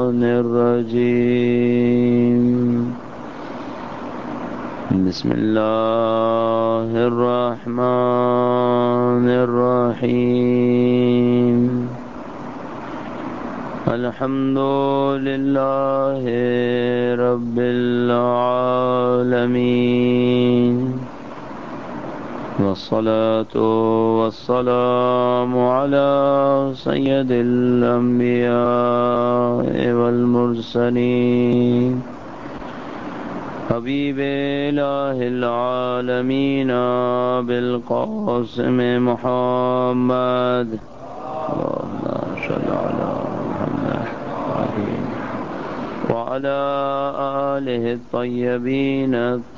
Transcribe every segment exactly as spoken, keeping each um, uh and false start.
الشيطان الرجيم بسم الله الرحمن الرحيم الحمد لله رب العالمين والصلاة والسلام على سيد الأنبياء والمرسلين حبيب إله العالمين بالقاسم محمد اللهم صل على محمد وعلى آله الطيبين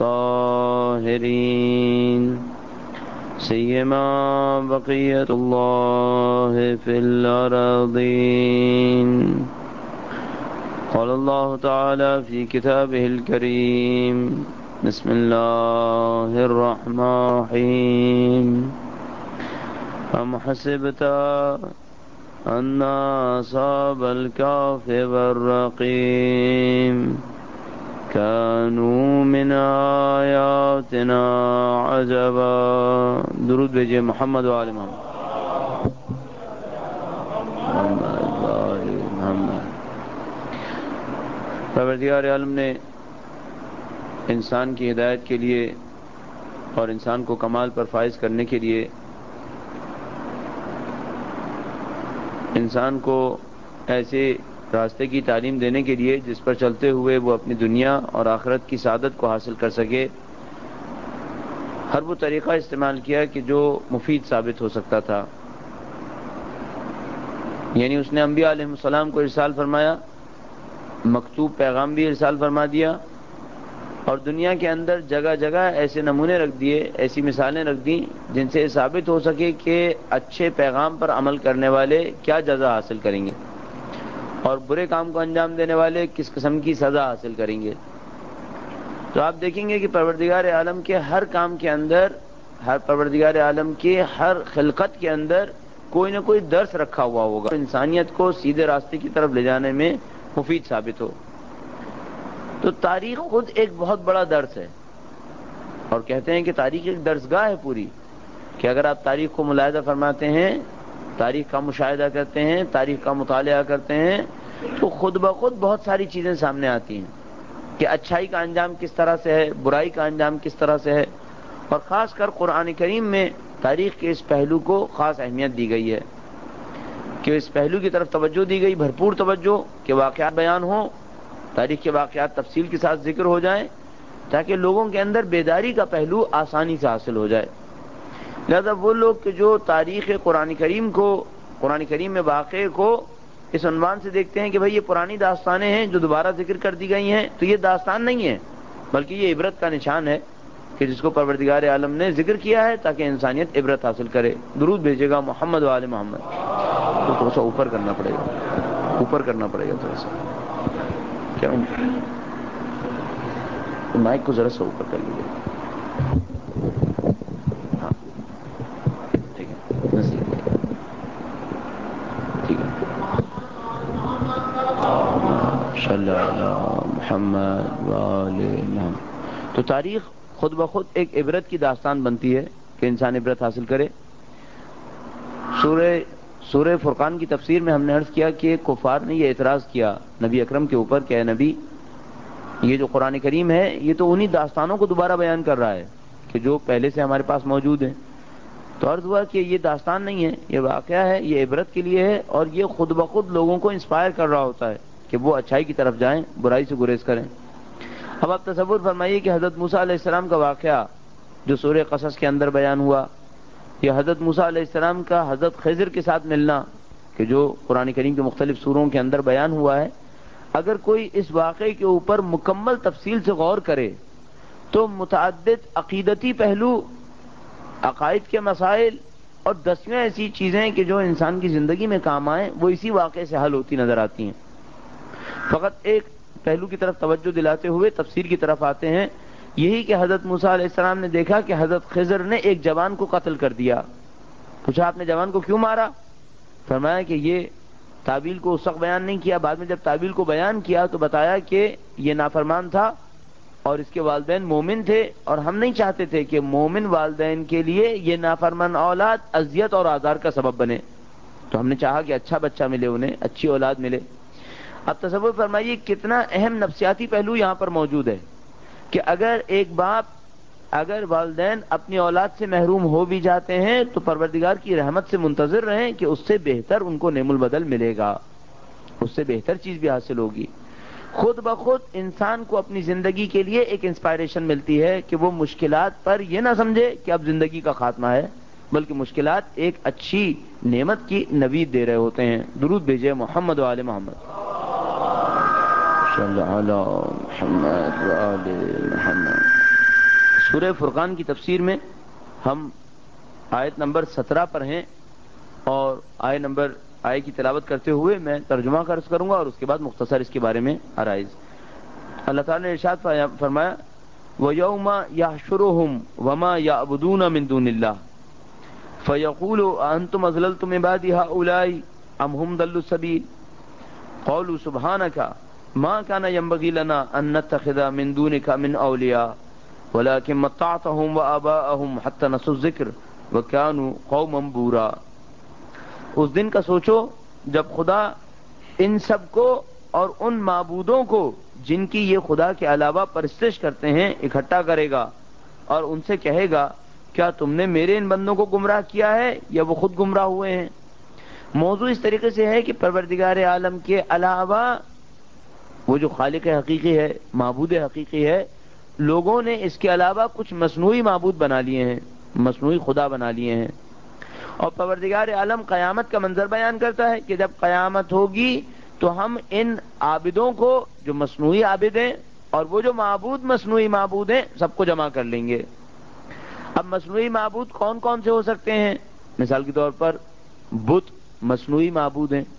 الطاهرين سيما بقية الله في الأراضين. قال الله تعالى في كتابه الكريم بسم الله الرحمن الرحيم أم حسبت أن أصحاب الكهف والرقيم كانوا من آياتنا عجبا. درود بھیجئے محمد و آل محمد. پروردگار عالم نے انسان کی ہدایت کے لیے اور انسان کو کمال پر فائز کرنے کے لیے انسان کو ایسے راستے کی تعلیم دینے کے لیے جس پر چلتے ہوئے وہ اپنی دنیا اور آخرت کی سعادت کو حاصل کر سکے ہر وہ طریقہ استعمال کیا کہ جو مفید ثابت ہو سکتا تھا. یعنی اس نے انبیاء علیہ السلام کو ارسال فرمایا، مکتوب پیغام بھی ارسال فرما دیا، اور دنیا کے اندر جگہ جگہ ایسے نمونے رکھ دیے، ایسی مثالیں رکھ دیں جن سے ثابت ہو سکے کہ اچھے پیغام پر عمل کرنے والے کیا جزا حاصل کریں گے اور برے کام کو انجام دینے والے کس قسم کی سزا حاصل کریں گے. تو آپ دیکھیں گے کہ پروردگار عالم کے ہر کام کے اندر، ہر پروردگار عالم کے ہر خلقت کے اندر کوئی نہ کوئی درس رکھا ہوا ہوگا، انسانیت کو سیدھے راستے کی طرف لے جانے میں مفید ثابت ہو. تو تاریخ خود ایک بہت بڑا درس ہے، اور کہتے ہیں کہ تاریخ ایک درسگاہ ہے پوری، کہ اگر آپ تاریخ کو ملاحظہ فرماتے ہیں، تاریخ کا مشاہدہ کرتے ہیں، تاریخ کا مطالعہ کرتے ہیں، تو خود بخود بہت ساری چیزیں سامنے آتی ہیں کہ اچھائی کا انجام کس طرح سے ہے، برائی کا انجام کس طرح سے ہے. اور خاص کر قرآن کریم میں تاریخ کے اس پہلو کو خاص اہمیت دی گئی ہے کہ اس پہلو کی طرف توجہ دی گئی، بھرپور توجہ، کہ واقعات بیان ہوں، تاریخ کے واقعات تفصیل کے ساتھ ذکر ہو جائیں تاکہ لوگوں کے اندر بیداری کا پہلو آسانی سے حاصل ہو جائے. لہذا وہ لوگ کہ جو تاریخ قرآن کریم کو، قرآن کریم میں واقعے کو اس عنوان سے دیکھتے ہیں کہ بھئی یہ پرانی داستانیں ہیں جو دوبارہ ذکر کر دی گئی ہیں، تو یہ داستان نہیں ہے بلکہ یہ عبرت کا نشان ہے کہ جس کو پروردگار عالم نے ذکر کیا ہے تاکہ انسانیت عبرت حاصل کرے. درود بھیجے گا محمد و آل محمد. تو تھوڑا سا اوپر کرنا پڑے گا، اوپر کرنا پڑے گا تھوڑا سا. کیا مائک کو ذرا سا اوپر کر لیجیے. ہاں ٹھیک ہے، نزدیک ٹھیک ہے. صلی اللہ محمد وآل محمد. تو تاریخ خود بخود ایک عبرت کی داستان بنتی ہے کہ انسان عبرت حاصل کرے. سورہ سورہ فرقان کی تفسیر میں ہم نے عرض کیا کہ کفار نے یہ اعتراض کیا نبی اکرم کے اوپر کہ اے نبی، یہ جو قرآن کریم ہے یہ تو انہی داستانوں کو دوبارہ بیان کر رہا ہے کہ جو پہلے سے ہمارے پاس موجود ہیں. تو عرض ہوا کہ یہ داستان نہیں ہے، یہ واقعہ ہے، یہ عبرت کے لیے ہے، اور یہ خود بخود لوگوں کو انسپائر کر رہا ہوتا ہے کہ وہ اچھائی کی طرف جائیں، برائی سے گریز کریں. اب آپ تصور فرمائیے کہ حضرت موسیٰ علیہ السلام کا واقعہ جو سورہ قصص کے اندر بیان ہوا، یہ حضرت موسیٰ علیہ السلام کا حضرت خضر کے ساتھ ملنا کہ جو قرآن کریم کے مختلف سوروں کے اندر بیان ہوا ہے، اگر کوئی اس واقعے کے اوپر مکمل تفصیل سے غور کرے تو متعدد عقیدتی پہلو، عقائد کے مسائل اور دسیاں ایسی چیزیں کہ جو انسان کی زندگی میں کام آئیں وہ اسی واقعے سے حل ہوتی نظر آتی ہیں. فقط ایک پہلو کی طرف توجہ دلاتے ہوئے تفسیر کی طرف آتے ہیں، یہی کہ حضرت موسیٰ علیہ السلام نے دیکھا کہ حضرت خضر نے ایک جوان کو قتل کر دیا. پوچھا آپ نے جوان کو کیوں مارا؟ فرمایا کہ یہ تعبیل کو اس وقت بیان نہیں کیا، بعد میں جب تعبیل کو بیان کیا تو بتایا کہ یہ نافرمان تھا اور اس کے والدین مومن تھے، اور ہم نہیں چاہتے تھے کہ مومن والدین کے لیے یہ نافرمان اولاد اذیت اور آزار کا سبب بنے، تو ہم نے چاہا کہ اچھا بچہ ملے، انہیں اچھی اولاد ملے۔ اب تصور فرمائیے کتنا اہم نفسیاتی پہلو یہاں پر موجود ہے کہ اگر ایک باپ، اگر والدین اپنی اولاد سے محروم ہو بھی جاتے ہیں تو پروردگار کی رحمت سے منتظر رہیں کہ اس سے بہتر ان کو نعم البدل ملے گا، اس سے بہتر چیز بھی حاصل ہوگی۔ خود بخود انسان کو اپنی زندگی کے لیے ایک انسپائریشن ملتی ہے کہ وہ مشکلات پر یہ نہ سمجھے کہ اب زندگی کا خاتمہ ہے، بلکہ مشکلات ایک اچھی نعمت کی نوید دے رہے ہوتے ہیں۔ درود بھیجے محمد و آل محمد، صلی علی محمد و آل محمد۔ سورہ فرقان کی تفسیر میں ہم آیت نمبر سترہ پر ہیں، اور آیت نمبر آیت کی تلاوت کرتے ہوئے میں ترجمہ عرض کروں گا اور اس کے بعد مختصر اس کے بارے میں آرائز۔ اللہ تعالیٰ نے ارشاد فرمایا وَيَوْمَ يَحْشُرُهُمْ وَمَا يَعْبُدُونَ مِن دُونِ اللَّهِ فَيَقُولُ أَأَنْتُمْ أَضْلَلْتُمْ عِبَادِي هَؤُلَاءِ أَمْ هُمْ ضَلُّوا السَّبِيلَ قَالُوا سُبْحَانَكَ مَا كَانَ يَنبَغِي لَنَا أَن نَّتَّخِذَ مِن دُونِكَ مِنْ أَوْلِيَاءَ وَلَكِن مَّتَّعْتَهُمْ وَآبَاءَهُمْ حَتَّى نَسُوا الذِّكْرَ وَكَانُوا قَوْمًا بُورًا۔ اس دن کا سوچو جب خدا ان سب کو اور ان معبودوں کو جن کی یہ خدا کے علاوہ پرستش کرتے ہیں اکٹھا کرے گا اور ان سے کہے گا کیا تم نے میرے ان بندوں کو گمراہ کیا ہے یا وہ خود گمراہ ہوئے ہیں۔ موضوع اس طریقے سے ہے کہ پروردگار عالم کے علاوہ وہ جو خالق حقیقی ہے، معبود حقیقی ہے، لوگوں نے اس کے علاوہ کچھ مصنوعی معبود بنا لیے ہیں، مصنوعی خدا بنا لیے ہیں۔ اور پروردگار عالم قیامت کا منظر بیان کرتا ہے کہ جب قیامت ہوگی تو ہم ان عابدوں کو جو مصنوعی عابد ہیں اور وہ جو معبود مصنوعی معبود ہیں سب کو جمع کر لیں گے۔ اب مصنوعی معبود کون کون سے ہو سکتے ہیں؟ مثال کے طور پر بت مصنوعی معبود ہیں،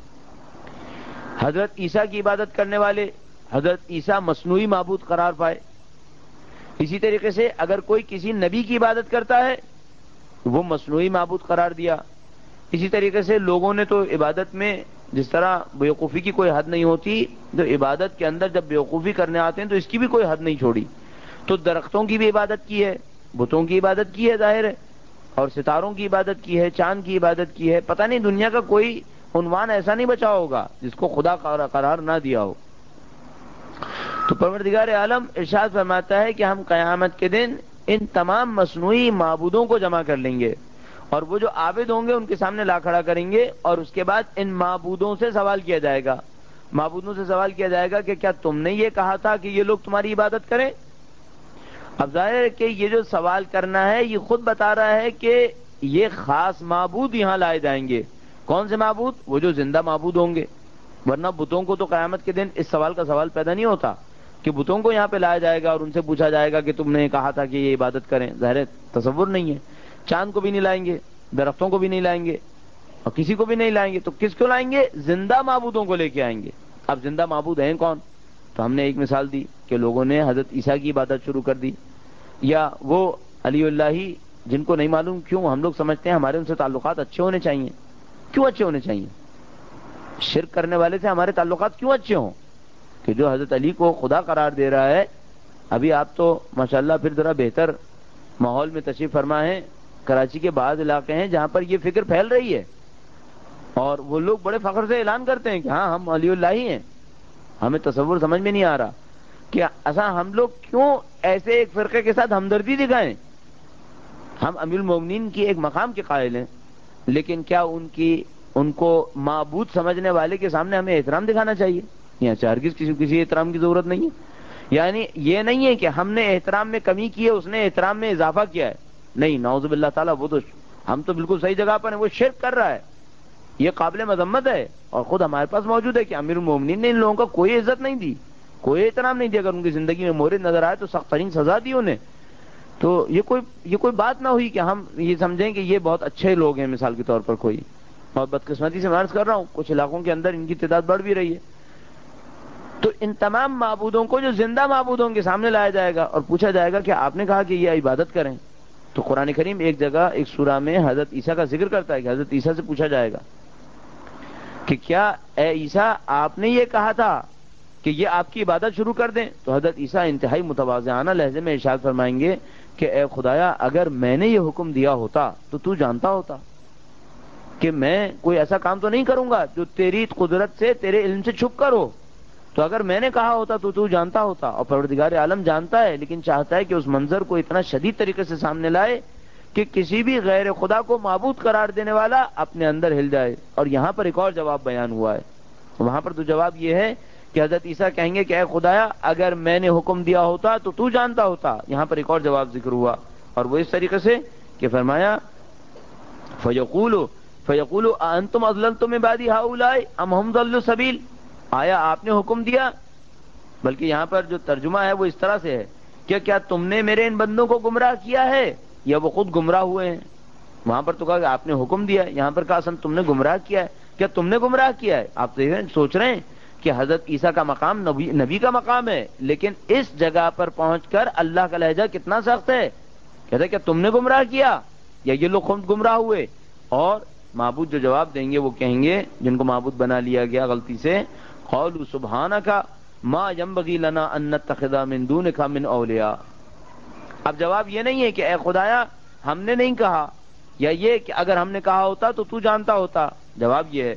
حضرت عیسیٰ کی عبادت کرنے والے حضرت عیسیٰ مصنوعی معبود قرار پائے۔ اسی طریقے سے اگر کوئی کسی نبی کی عبادت کرتا ہے وہ مصنوعی معبود قرار دیا۔ اسی طریقے سے لوگوں نے تو عبادت میں جس طرح بیوقوفی کی کوئی حد نہیں ہوتی، تو عبادت کے اندر جب بیوقوفی کرنے آتے ہیں تو اس کی بھی کوئی حد نہیں چھوڑی، تو درختوں کی بھی عبادت کی ہے، بتوں کی عبادت کی ہے ظاہر ہے، اور ستاروں کی عبادت کی ہے، چاند کی عبادت کی ہے۔ پتہ نہیں دنیا کا کوئی عنوان ایسا نہیں بچا ہوگا جس کو خدا قرار نہ دیا ہو۔ تو پروردگار عالم ارشاد فرماتا ہے کہ ہم قیامت کے دن ان تمام مصنوعی معبودوں کو جمع کر لیں گے اور وہ جو عابد ہوں گے ان کے سامنے لا کھڑا کریں گے، اور اس کے بعد ان معبودوں سے سوال کیا جائے گا، معبودوں سے سوال کیا جائے گا کہ کیا تم نے یہ کہا تھا کہ یہ لوگ تمہاری عبادت کریں؟ اب ظاہر ہے کہ یہ جو سوال کرنا ہے یہ خود بتا رہا ہے کہ یہ خاص معبود یہاں لائے جائیں گے۔ کون سے معبود؟ وہ جو زندہ معبود ہوں گے، ورنہ بتوں کو تو قیامت کے دن اس سوال کا سوال پیدا نہیں ہوتا کہ بتوں کو یہاں پہ لایا جائے گا اور ان سے پوچھا جائے گا کہ تم نے کہا تھا کہ یہ عبادت کریں، ظاہر تصور نہیں ہے۔ چاند کو بھی نہیں لائیں گے، درختوں کو بھی نہیں لائیں گے اور کسی کو بھی نہیں لائیں گے، تو کس کو لائیں گے؟ زندہ معبودوں کو لے کے آئیں گے۔ اب زندہ معبود ہیں کون؟ تو ہم نے ایک مثال دی کہ لوگوں نے حضرت عیسیٰ کی عبادت شروع کر دی، یا وہ علی اللہ جن کو نہیں معلوم کیوں ہم لوگ سمجھتے ہیں ہمارے ان سے تعلقات اچھے ہونے چاہیے۔ کیوں اچھے ہونے چاہیے؟ شرک کرنے والے سے ہمارے تعلقات کیوں اچھے ہوں کہ جو حضرت علی کو خدا قرار دے رہا ہے؟ ابھی آپ تو ماشاءاللہ پھر ذرا بہتر ماحول میں تشریف فرما ہیں، کراچی کے بعض علاقے ہیں جہاں پر یہ فکر پھیل رہی ہے اور وہ لوگ بڑے فخر سے اعلان کرتے ہیں کہ ہاں ہم علی اللہ ہی ہیں۔ ہمیں تصور سمجھ میں نہیں آ رہا کہ ایسا ہم لوگ کیوں ایسے ایک فرقے کے ساتھ ہمدردی دکھائیں۔ ہم امیر المومنین کی ایک مقام کے قائل ہیں، لیکن کیا ان کی ان کو معبود سمجھنے والے کے سامنے ہمیں احترام دکھانا چاہیے؟ یہاں سے ہرگز کسی کسی احترام کی ضرورت نہیں ہے۔ یعنی یہ نہیں ہے کہ ہم نے احترام میں کمی کی ہے، اس نے احترام میں اضافہ کیا ہے، نہیں، نعوذ باللہ تعالیٰ، وہ تو ہم تو بالکل صحیح جگہ پر ہیں، وہ شرک کر رہا ہے، یہ قابل مذمت ہے۔ اور خود ہمارے پاس موجود ہے کہ امیر المومنین نے ان لوگوں کو کوئی عزت نہیں دی، کوئی احترام نہیں دیا، اگر ان کی زندگی میں مورد نظر آئے تو سخت ترین سزا دی انہیں۔ تو یہ کوئی یہ کوئی بات نہ ہوئی کہ ہم یہ سمجھیں کہ یہ بہت اچھے لوگ ہیں مثال کے طور پر کوئی، اور بدقسمتی سے میں عرض کر رہا ہوں کچھ علاقوں کے اندر ان کی تعداد بڑھ بھی رہی ہے۔ تو ان تمام معبودوں کو جو زندہ معبودوں کے سامنے لایا جائے گا اور پوچھا جائے گا کہ آپ نے کہا کہ یہ عبادت کریں، تو قرآن کریم ایک جگہ ایک سورہ میں حضرت عیسیٰ کا ذکر کرتا ہے کہ حضرت عیسیٰ سے پوچھا جائے گا کہ کیا اے عیسیٰ آپ نے یہ کہا تھا کہ یہ آپ کی عبادت شروع کر دیں؟ تو حضرت عیسیٰ انتہائی متواضعانہ لہجے میں ارشاد فرمائیں گے کہ اے خدایا اگر میں نے یہ حکم دیا ہوتا تو تو جانتا ہوتا کہ میں کوئی ایسا کام تو نہیں کروں گا جو تیری قدرت سے، تیرے علم سے چھپ کر ہو، تو اگر میں نے کہا ہوتا تو تو جانتا ہوتا۔ اور پروردگار عالم جانتا ہے، لیکن چاہتا ہے کہ اس منظر کو اتنا شدید طریقے سے سامنے لائے کہ کسی بھی غیر خدا کو معبود قرار دینے والا اپنے اندر ہل جائے۔ اور یہاں پر ایک اور جواب بیان ہوا ہے، وہاں پر تو جواب یہ ہے کہ حضرت عیسیٰ کہیں گے کہ اے خدایا اگر میں نے حکم دیا ہوتا تو تو جانتا ہوتا۔ یہاں پر ایک اور جواب ذکر ہوا، اور وہ اس طریقے سے کہ فرمایا فَيَقُولُ فَيَقُولُ أَأَنْتُمْ أَضْلَلْتُمْ عِبَادِي هَؤُلَاءِ أَمْ هُمْ ضَلُّوا السَّبِيلَ، آیا آپ نے حکم دیا؟ بلکہ یہاں پر جو ترجمہ ہے وہ اس طرح سے ہے کہ کیا تم نے میرے ان بندوں کو گمراہ کیا ہے یا وہ خود گمراہ ہوئے ہیں؟ وہاں پر تو کہا کہ آپ نے حکم دیا، یہاں پر کہا اصل تم نے گمراہ کیا ہے۔ کیا تم نے گمراہ کیا ہے؟ آپ سوچ رہے ہیں کہ حضرت عیسیٰ کا مقام نبی نبی کا مقام ہے، لیکن اس جگہ پر پہنچ کر اللہ کا لہجہ کتنا سخت ہے۔ کہتے ہیں کہ تم نے گمراہ کیا یا یہ لوگ خود گمراہ ہوئے؟ اور معبود جو جواب دیں گے وہ کہیں گے، جن کو معبود بنا لیا گیا غلطی سے، قالوا سبحانک ما ينبغي لنا ان نتخذ من دونك من اولیاء۔ اب جواب یہ نہیں ہے کہ اے خدایا ہم نے نہیں کہا، یا یہ کہ اگر ہم نے کہا ہوتا تو تو جانتا ہوتا۔ جواب یہ ہے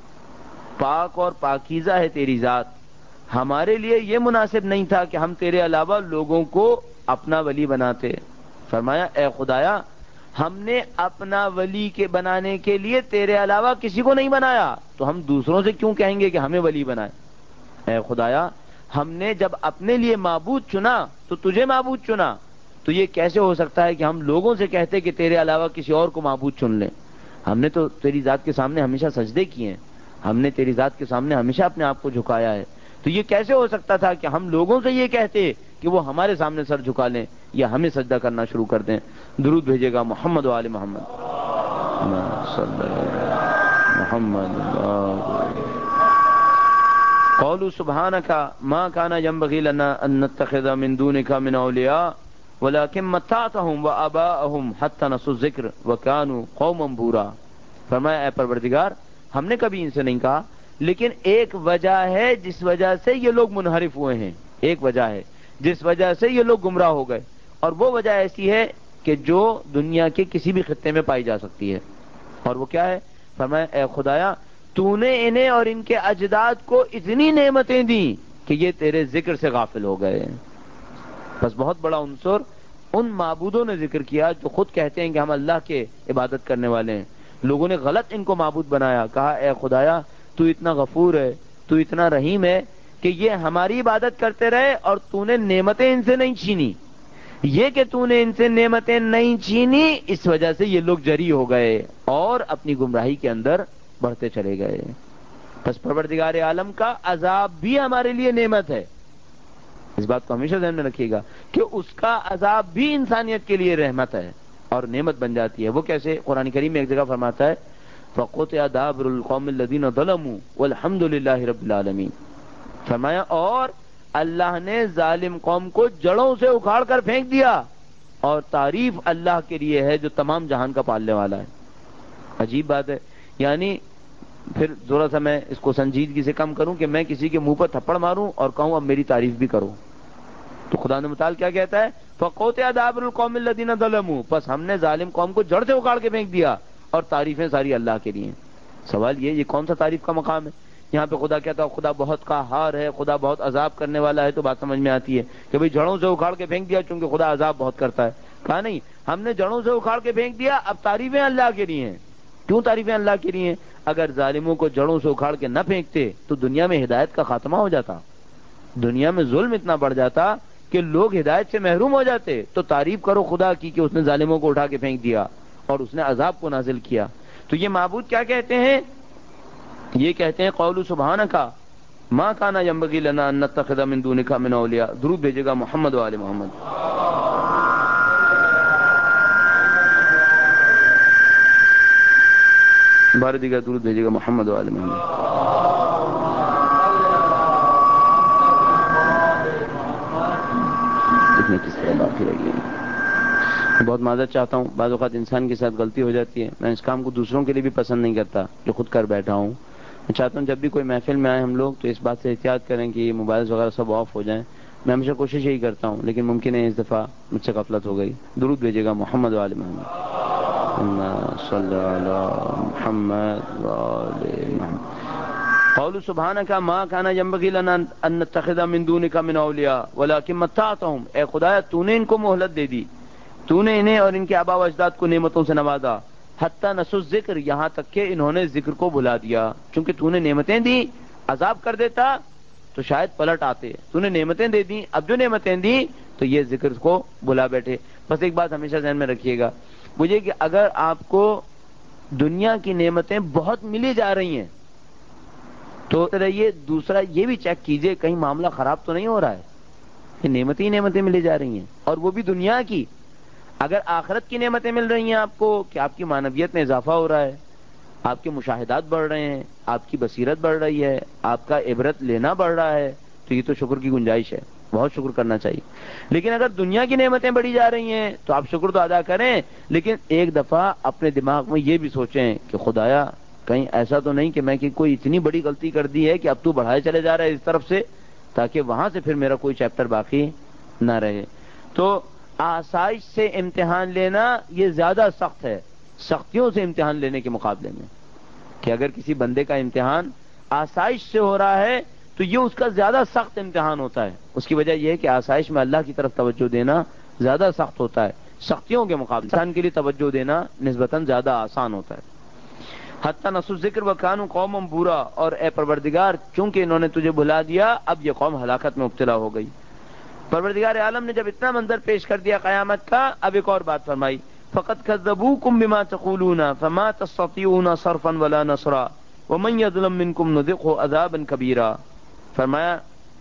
پاک اور پاکیزہ ہے تیری ذات، ہمارے لیے یہ مناسب نہیں تھا کہ ہم تیرے علاوہ لوگوں کو اپنا ولی بناتے۔ فرمایا اے خدایا ہم نے اپنا ولی کے بنانے کے لیے تیرے علاوہ کسی کو نہیں بنایا، تو ہم دوسروں سے کیوں کہیں گے کہ ہمیں ولی بنائے؟ اے خدایا ہم نے جب اپنے لیے معبود چنا تو تجھے معبود چنا، تو یہ کیسے ہو سکتا ہے کہ ہم لوگوں سے کہتے کہ تیرے علاوہ کسی اور کو معبود چن لیں؟ ہم نے تو تیری ذات کے سامنے ہمیشہ سجدے کیے ہیں، ہم نے تیری ذات کے سامنے ہمیشہ اپنے آپ کو جھکایا ہے، تو یہ کیسے ہو سکتا تھا کہ ہم لوگوں سے یہ کہتے کہ وہ ہمارے سامنے سر جھکا لیں یا ہمیں سجدہ کرنا شروع کر دیں؟ درود بھیجے گا محمد و آل محمد محمد۔ قالوا سبحانك ما كان ينبغي لنا ان نتخذ من دونك من اولياء ولكن متعتهم وآباءهم حتى نسوا الذکر وكانوا قوما بورا۔ فرمایا اے پروردگار ہم نے کبھی ان سے نہیں کہا، لیکن ایک وجہ ہے جس وجہ سے یہ لوگ منحرف ہوئے ہیں، ایک وجہ ہے جس وجہ سے یہ لوگ گمراہ ہو گئے، اور وہ وجہ ایسی ہے کہ جو دنیا کے کسی بھی خطے میں پائی جا سکتی ہے، اور وہ کیا ہے؟ فرمایا اے خدایا تو نے انہیں اور ان کے اجداد کو اتنی نعمتیں دیں کہ یہ تیرے ذکر سے غافل ہو گئے۔ بس بہت بڑا عنصر ان معبودوں نے ذکر کیا جو خود کہتے ہیں کہ ہم اللہ کے عبادت کرنے والے ہیں، لوگوں نے غلط ان کو معبود بنایا، کہا اے خدایا تو اتنا غفور ہے، تو اتنا رحیم ہے کہ یہ ہماری عبادت کرتے رہے اور تو نے نعمتیں ان سے نہیں چھینی، یہ کہ تو نے ان سے نعمتیں نہیں چھینی اس وجہ سے یہ لوگ جری ہو گئے اور اپنی گمراہی کے اندر بڑھتے چلے گئے۔ پس پروردگار عالم کا عذاب بھی ہمارے لیے نعمت ہے، اس بات کو ہمیشہ ذہن میں رکھیے گا کہ اس کا عذاب بھی انسانیت کے لیے رحمت ہے اور نعمت بن جاتی ہے۔ وہ کیسے؟ قرآن کریم میں ایک جگہ فرماتا ہے فَقُطِعَ دَابِرُ الْقَوْمِ الَّذِينَ ظَلَمُوا وَالْحَمْدُ لِلَّهِ رَبِّ الْعَالَمِينَ۔ فرمایا اور اللہ نے ظالم قوم کو جڑوں سے اکھاڑ کر پھینک دیا، اور تعریف اللہ کے لیے ہے جو تمام جہان کا پالنے والا ہے۔ عجیب بات ہے، یعنی پھر ذرا سا میں اس کو سنجیدگی سے کم کروں کہ میں کسی کے منہ پر تھپڑ ماروں اور کہوں اب میری تعریف بھی کرو، تو خدا نے متعال کیا کہتا ہے فَقُطِعَ دَابِرُ الْقَوْمِ الَّذِينَ ظَلَمُوا، پس ہم نے ظالم قوم کو جڑ سے اکھاڑ کے پھینک دیا، اور تعریفیں ساری اللہ کے لیے۔ سوال یہ یہ کون سا تعریف کا مقام ہے؟ یہاں پہ خدا کہتا ہے خدا بہت قہار ہے، خدا بہت عذاب کرنے والا ہے، تو بات سمجھ میں آتی ہے کہ بھئی جڑوں سے اکھاڑ کے پھینک دیا چونکہ خدا عذاب بہت کرتا ہے۔ کہا نہیں، ہم نے جڑوں سے اکھاڑ کے پھینک دیا، اب تعریفیں اللہ کے لیے ہیں۔ کیوں تعریفیں اللہ کے لیے ہیں؟ اگر ظالموں کو جڑوں سے اکھاڑ کے نہ پھینکتے تو دنیا میں ہدایت کا خاتمہ ہو جاتا، دنیا میں ظلم اتنا بڑھ جاتا کہ لوگ ہدایت سے محروم ہو جاتے۔ تو تعریف کرو خدا کی کہ اس نے ظالموں کو اٹھا کے پھینک دیا اور اس نے عذاب کو نازل کیا۔ تو یہ معبود کیا کہتے ہیں؟ یہ کہتے ہیں قولوا سبحانک ما کان ینبغی لنا ان نتخذ من دونک من اولیاء۔ درود بھیجے گا محمد و آل محمد۔ بار دیگر درود بھیجے گا محمد و آل محمد۔ دیکھنے کس طرح باقی رہ گئی۔ بہت معذرت چاہتا ہوں، بعض اوقات انسان کے ساتھ غلطی ہو جاتی ہے، میں اس کام کو دوسروں کے لیے بھی پسند نہیں کرتا جو خود کر بیٹھا ہوں، میں چاہتا ہوں جب بھی کوئی محفل میں آئے ہم لوگ تو اس بات سے احتیاط کریں کہ یہ موبائلز وغیرہ سب آف ہو جائیں. میں ہمیشہ کوشش یہی کرتا ہوں لیکن ممکن ہے اس دفعہ مجھ سے غفلت ہو گئی. درود بھیجیے گا محمد و آل محمد. اللہم صلی علی محمد و آل محمد. قول سبحانک ما کان ینبغی لنا ان نتخذ من دونک من اولیاء ولکن متعتهم. اے خدایا تو نے ان کو مہلت دے دی, تو نے انہیں اور ان کے آبا و اجداد کو نعمتوں سے نوازا, حتی نسوا الذکر, یہاں تک کہ انہوں نے ذکر کو بھلا دیا. چونکہ تو نے نعمتیں دی, عذاب کر دیتا تو شاید پلٹ آتے. تو نے نعمتیں دے دی, اب جو نعمتیں دی تو یہ ذکر کو بلا بیٹھے. بس ایک بات ہمیشہ ذہن میں رکھیے گا مجھے کہ اگر آپ کو دنیا کی نعمتیں بہت ملی جا رہی ہیں تو رہیے, دوسرا یہ بھی چیک کیجئے کہیں معاملہ خراب تو نہیں ہو رہا ہے. کہ نعمتیں ہی نعمتیں ملی جا رہی ہیں اور وہ بھی دنیا کی. اگر آخرت کی نعمتیں مل رہی ہیں آپ کو کہ آپ کی معنویت میں اضافہ ہو رہا ہے, آپ کے مشاہدات بڑھ رہے ہیں, آپ کی بصیرت بڑھ رہی ہے, آپ کا عبرت لینا بڑھ رہا ہے, تو یہ تو شکر کی گنجائش ہے, بہت شکر کرنا چاہیے. لیکن اگر دنیا کی نعمتیں بڑھی جا رہی ہیں تو آپ شکر تو ادا کریں, لیکن ایک دفعہ اپنے دماغ میں یہ بھی سوچیں کہ خدایا کہیں ایسا تو نہیں کہ میں کہ کوئی اتنی بڑی غلطی کر دی ہے کہ اب تو بڑھائے چلے جا رہا ہے اس طرف سے, تاکہ وہاں سے پھر میرا کوئی چیپٹر باقی نہ رہے. تو آسائش سے امتحان لینا یہ زیادہ سخت ہے سختیوں سے امتحان لینے کے مقابلے میں. کہ اگر کسی بندے کا امتحان آسائش سے ہو رہا ہے تو یہ اس کا زیادہ سخت امتحان ہوتا ہے. اس کی وجہ یہ ہے کہ آسائش میں اللہ کی طرف توجہ دینا زیادہ سخت ہوتا ہے, سختیوں کے مقابلے انسان کے لیے توجہ دینا نسبتاً زیادہ آسان ہوتا ہے. حتی نسوا الذکر وکانوا قوما بورا, اور اے پروردگار چونکہ انہوں نے تجھے بھلا دیا اب یہ قوم ہلاکت میں مبتلا ہو گئی. پروردگار عالم نے جب اتنا منظر پیش کر دیا قیامت کا, اب ایک اور بات فرمائی, فقد کذبوکم بما تقولون فما تستطيعون صرفا ولا نصرا ومن يظلم منكم نذقه عذابا كبيرا. فرمایا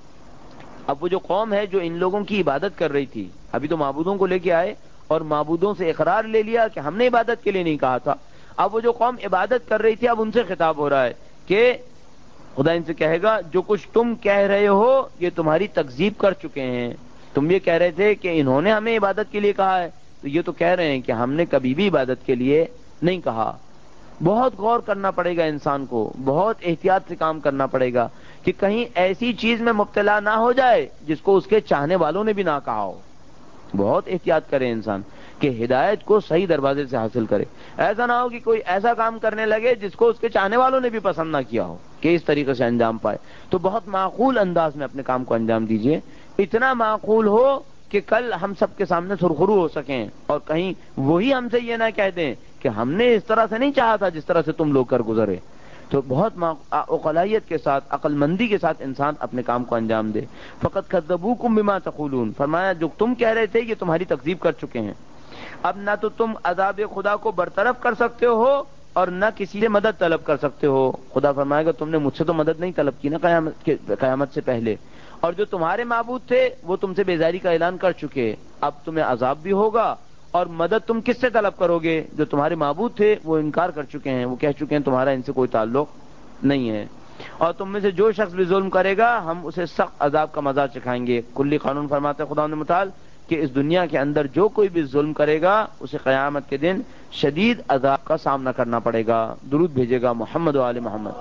اب وہ جو قوم ہے جو ان لوگوں کی عبادت کر رہی تھی, ابھی تو معبودوں کو لے کے آئے اور معبودوں سے اقرار لے لیا کہ ہم نے عبادت کے لیے نہیں کہا تھا. اب وہ جو قوم عبادت کر رہی تھی اب ان سے خطاب ہو رہا ہے کہ خدا ان سے کہے گا جو کچھ تم کہہ رہے ہو یہ تمہاری تکذیب کر چکے ہیں. تم یہ کہہ رہے تھے کہ انہوں نے ہمیں عبادت کے لیے کہا ہے, تو یہ تو کہہ رہے ہیں کہ ہم نے کبھی بھی عبادت کے لیے نہیں کہا. بہت غور کرنا پڑے گا انسان کو, بہت احتیاط سے کام کرنا پڑے گا کہ کہیں ایسی چیز میں مبتلا نہ ہو جائے جس کو اس کے چاہنے والوں نے بھی نہ کہا ہو. بہت احتیاط کرے انسان کہ ہدایت کو صحیح دروازے سے حاصل کرے. ایسا نہ ہو کہ کوئی ایسا کام کرنے لگے جس کو اس کے چاہنے والوں نے بھی پسند نہ کیا ہو کہ اس طریقے سے انجام پائے. تو بہت معقول انداز میں اپنے کام کو انجام دیجئے, اتنا معقول ہو کہ کل ہم سب کے سامنے سرخرو ہو سکیں اور کہیں وہی ہم سے یہ نہ کہہ دیں کہ ہم نے اس طرح سے نہیں چاہا تھا جس طرح سے تم لوگ کر گزرے. تو بہت عقلانیت کے ساتھ, عقل مندی کے ساتھ انسان اپنے کام کو انجام دے. فقط کذبوکم بما تقولون, فرمایا جو تم کہہ رہے تھے یہ تمہاری تکذیب کر چکے ہیں. اب نہ تو تم عذاب خدا کو برطرف کر سکتے ہو اور نہ کسی سے مدد طلب کر سکتے ہو. خدا فرمائے گا تم نے مجھ سے تو مدد نہیں طلب کی نا قیامت کے قیامت سے پہلے, اور جو تمہارے معبود تھے وہ تم سے بیزاری کا اعلان کر چکے, اب تمہیں عذاب بھی ہوگا اور مدد تم کس سے طلب کرو گے؟ جو تمہارے معبود تھے وہ انکار کر چکے ہیں, وہ کہہ چکے ہیں تمہارا ان سے کوئی تعلق نہیں ہے. اور تم میں سے جو شخص بھی ظلم کرے گا ہم اسے سخت عذاب کا مزہ چکھائیں گے. کلی قانون فرماتے ہیں خدا متعال کہ اس دنیا کے اندر جو کوئی بھی ظلم کرے گا اسے قیامت کے دن شدید عذاب کا سامنا کرنا پڑے گا. درود بھیجے گا محمد و آل محمد.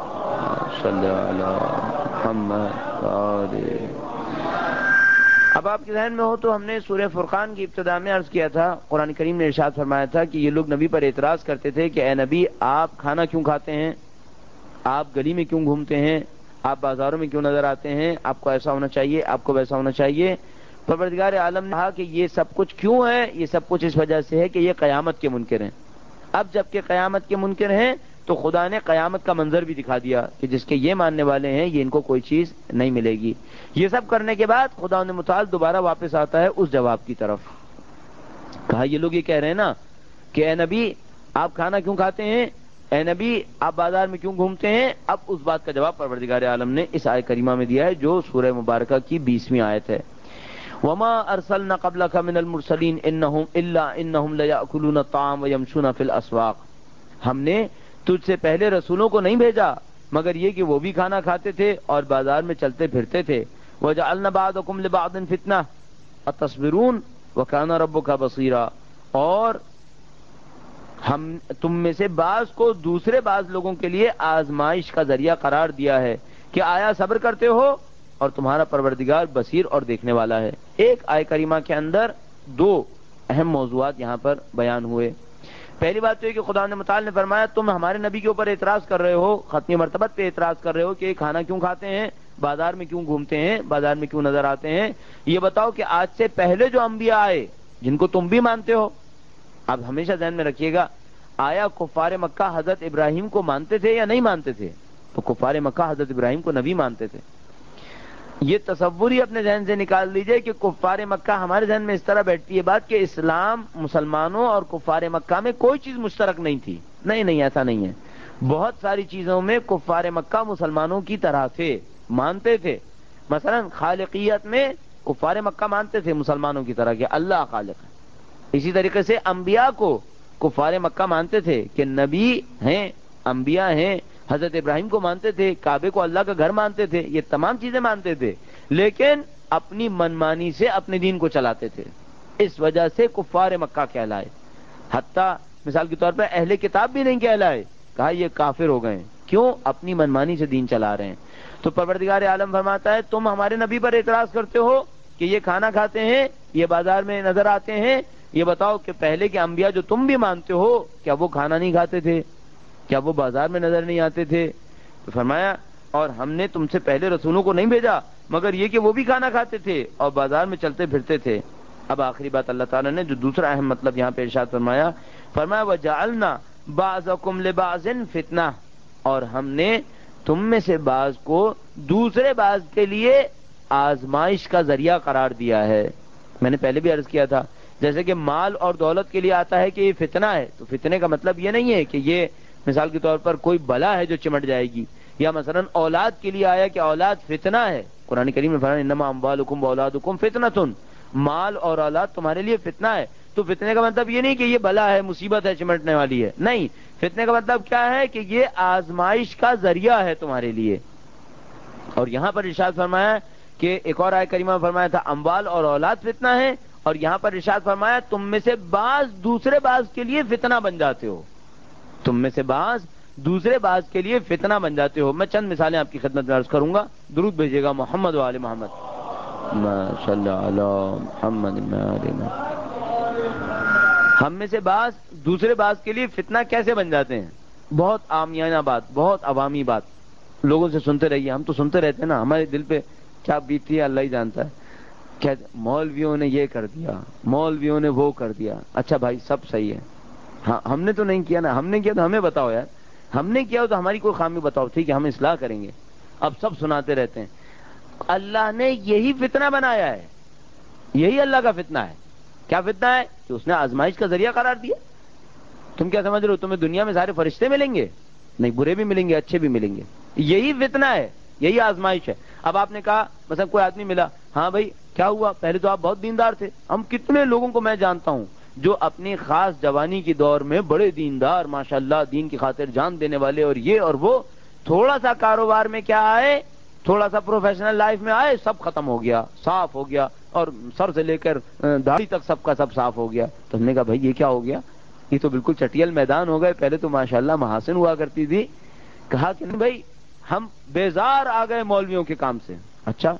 صلی علی محمد و آل. اب آپ کے ذہن میں ہو تو ہم نے سورہ فرقان کی ابتدا میں عرض کیا تھا, قرآن کریم نے ارشاد فرمایا تھا کہ یہ لوگ نبی پر اعتراض کرتے تھے کہ اے نبی آپ کھانا کیوں کھاتے ہیں, آپ گلی میں کیوں گھومتے ہیں, آپ بازاروں میں کیوں نظر آتے ہیں, آپ کو ایسا ہونا چاہیے, آپ کو ویسا ہونا چاہیے. پروردگار عالم نے کہا کہ یہ سب کچھ کیوں ہے؟ یہ سب کچھ اس وجہ سے ہے کہ یہ قیامت کے منکر ہیں. اب جب کہ قیامت کے منکر ہیں تو خدا نے قیامت کا منظر بھی دکھا دیا کہ جس کے یہ ماننے والے ہیں یہ ان کو کوئی چیز نہیں ملے گی. یہ سب کرنے کے بعد خدا نے متعال دوبارہ واپس آتا ہے اس جواب کی طرف. کہا یہ لوگ یہ کہہ رہے ہیں نا کہ اے نبی آپ کھانا کیوں کھاتے ہیں, اے نبی آپ بازار میں کیوں گھومتے ہیں. اب اس بات کا جواب پروردگار عالم نے اس آیت کریمہ میں دیا ہے جو سورہ مبارکہ کی بیسویں آیت ہے. وما ارسلنا قبلك من المرسلين انهم الا انهم ليأكلون الطعام ويمشون في الاسواق. ہم نے تجھ سے پہلے رسولوں کو نہیں بھیجا مگر یہ کہ وہ بھی کھانا کھاتے تھے اور بازار میں چلتے پھرتے تھے. وجعلنا بعضكم لبعض فتنة اتصبرون وكان ربك بصيرا. اور ہم تم میں سے بعض کو دوسرے بعض لوگوں کے لیے آزمائش کا ذریعہ قرار دیا ہے کہ آیا صبر کرتے ہو، اور تمہارا پروردگار بصیر اور دیکھنے والا ہے۔ ایک آیہ کریمہ کے اندر دو اہم موضوعات یہاں پر بیان ہوئے۔ پہلی بات تو یہ کہ خدا نے متعال نے فرمایا تم ہمارے نبی کے اوپر اعتراض کر رہے ہو، ختم مرتبت پہ اعتراض کر رہے ہو کہ یہ کھانا کیوں کھاتے ہیں، بازار میں کیوں گھومتے ہیں، بازار میں کیوں نظر آتے ہیں۔ یہ بتاؤ کہ آج سے پہلے جو انبیاء آئے جن کو تم بھی مانتے ہو، اب ہمیشہ ذہن میں رکھیے گا، آیا کفار مکہ حضرت ابراہیم کو مانتے تھے یا نہیں مانتے تھے؟ تو کفار مکہ حضرت ابراہیم کو نبی مانتے تھے۔ یہ تصور ہی اپنے ذہن سے نکال لیجئے کہ کفار مکہ، ہمارے ذہن میں اس طرح بیٹھتی ہے بات کہ اسلام، مسلمانوں اور کفار مکہ میں کوئی چیز مشترک نہیں تھی۔ نہیں نہیں، ایسا نہیں ہے، بہت ساری چیزوں میں کفار مکہ مسلمانوں کی طرح تھے، مانتے تھے۔ مثلا خالقیت میں کفار مکہ مانتے تھے مسلمانوں کی طرح کہ اللہ خالق ہے۔ اسی طریقے سے انبیاء کو کفار مکہ مانتے تھے کہ نبی ہیں، انبیاء ہیں، حضرت ابراہیم کو مانتے تھے، کعبے کو اللہ کا گھر مانتے تھے، یہ تمام چیزیں مانتے تھے، لیکن اپنی منمانی سے اپنے دین کو چلاتے تھے۔ اس وجہ سے کفار مکہ کہلائے۔ حتیٰ مثال کے طور پر اہل کتاب بھی نہیں کہلائے، کہا یہ کافر ہو گئے، کیوں؟ اپنی منمانی سے دین چلا رہے ہیں۔ تو پروردگار عالم فرماتا ہے تم ہمارے نبی پر اعتراض کرتے ہو کہ یہ کھانا کھاتے ہیں، یہ بازار میں نظر آتے ہیں، یہ بتاؤ کہ پہلے کے انبیاء جو تم بھی مانتے ہو، کیا وہ کھانا نہیں کھاتے تھے؟ کیا وہ بازار میں نظر نہیں آتے تھے؟ تو فرمایا اور ہم نے تم سے پہلے رسولوں کو نہیں بھیجا مگر یہ کہ وہ بھی کھانا کھاتے تھے اور بازار میں چلتے پھرتے تھے۔ اب آخری بات اللہ تعالیٰ نے جو دوسرا اہم مطلب یہاں پہ ارشاد فرمایا، فرمایا وَجَعَلْنَا بَعْضَكُمْ لِبَعْضٍ فِتْنَةً، اور ہم نے تم میں سے بعض کو دوسرے بعض کے لیے آزمائش کا ذریعہ قرار دیا ہے۔ میں نے پہلے بھی عرض کیا تھا، جیسے کہ مال اور دولت کے لیے آتا ہے کہ یہ فتنہ ہے، تو فتنے کا مطلب یہ نہیں ہے کہ یہ مثال کے طور پر کوئی بلا ہے جو چمٹ جائے گی، یا مثلا اولاد کے لیے آیا کہ اولاد فتنہ ہے۔ قرآن کریم میں فرمایا انما اموالکم واولادکم فتنۃ، مال اور اولاد تمہارے لیے فتنہ ہے۔ تو فتنے کا مطلب یہ نہیں کہ یہ بلا ہے، مصیبت ہے، چمٹنے والی ہے، نہیں، فتنے کا مطلب کیا ہے کہ یہ آزمائش کا ذریعہ ہے تمہارے لیے۔ اور یہاں پر ارشاد فرمایا کہ ایک اور آیت کریمہ میں فرمایا تھا اموال اور اولاد فتنہ ہے، اور یہاں پر ارشاد فرمایا تم میں سے بعض دوسرے بعض کے لیے فتنہ بن جاتے ہو، تم میں سے بعض دوسرے بعض کے لیے فتنہ بن جاتے ہو۔ میں چند مثالیں آپ کی خدمت میں عرض کروں گا، درود بھیجیے گا محمد و آل محمد، ماشاء اللہ علی محمد و آل محمد۔ ہم میں سے بعض دوسرے بعض کے لیے فتنہ کیسے بن جاتے ہیں؟ بہت عامیانہ بات، بہت عوامی بات، لوگوں سے سنتے رہیے، ہم تو سنتے رہتے ہیں نا، ہمارے دل پہ کیا بیتتی ہے اللہ ہی جانتا ہے۔ کہ مولویوں نے یہ کر دیا، مولویوں نے وہ کر دیا۔ اچھا بھائی سب صحیح ہے، ہاں ہم نے تو نہیں کیا نا، ہم نے کیا تو ہمیں بتاؤ یار، ہم نے کیا تو ہماری کوئی خامی بتاؤ، ٹھیک ہے ہم اصلاح کریں گے۔ اب سب سناتے رہتے ہیں، اللہ نے یہی فتنہ بنایا ہے، یہی اللہ کا فتنہ ہے۔ کیا فتنہ ہے؟ کہ اس نے آزمائش کا ذریعہ قرار دیا۔ تم کیا سمجھ رہے ہو تمہیں دنیا میں سارے فرشتے ملیں گے؟ نہیں، برے بھی ملیں گے، اچھے بھی ملیں گے، یہی فتنہ ہے، یہی آزمائش ہے۔ اب آپ نے کہا مثلا کوئی آدمی ملا، ہاں بھائی کیا ہوا، پہلے تو آپ بہت دیندار تھے، ہم کتنے لوگوں کو میں جانتا ہوں جو اپنی خاص جوانی کی دور میں بڑے دیندار، ماشاءاللہ دین کی خاطر جان دینے والے، اور یہ اور وہ، تھوڑا سا کاروبار میں کیا آئے، تھوڑا سا پروفیشنل لائف میں آئے، سب ختم ہو گیا، صاف ہو گیا، اور سر سے لے کر داڑھی تک سب کا سب صاف ہو گیا۔ تو ہم نے کہا بھائی یہ کیا ہو گیا، یہ تو بالکل چٹیل میدان ہو گئے، پہلے تو ماشاءاللہ محاسن ہوا کرتی تھی۔ کہا کہ نہیں بھائی ہم بیزار آ گئے مولویوں کے کام سے۔ اچھا،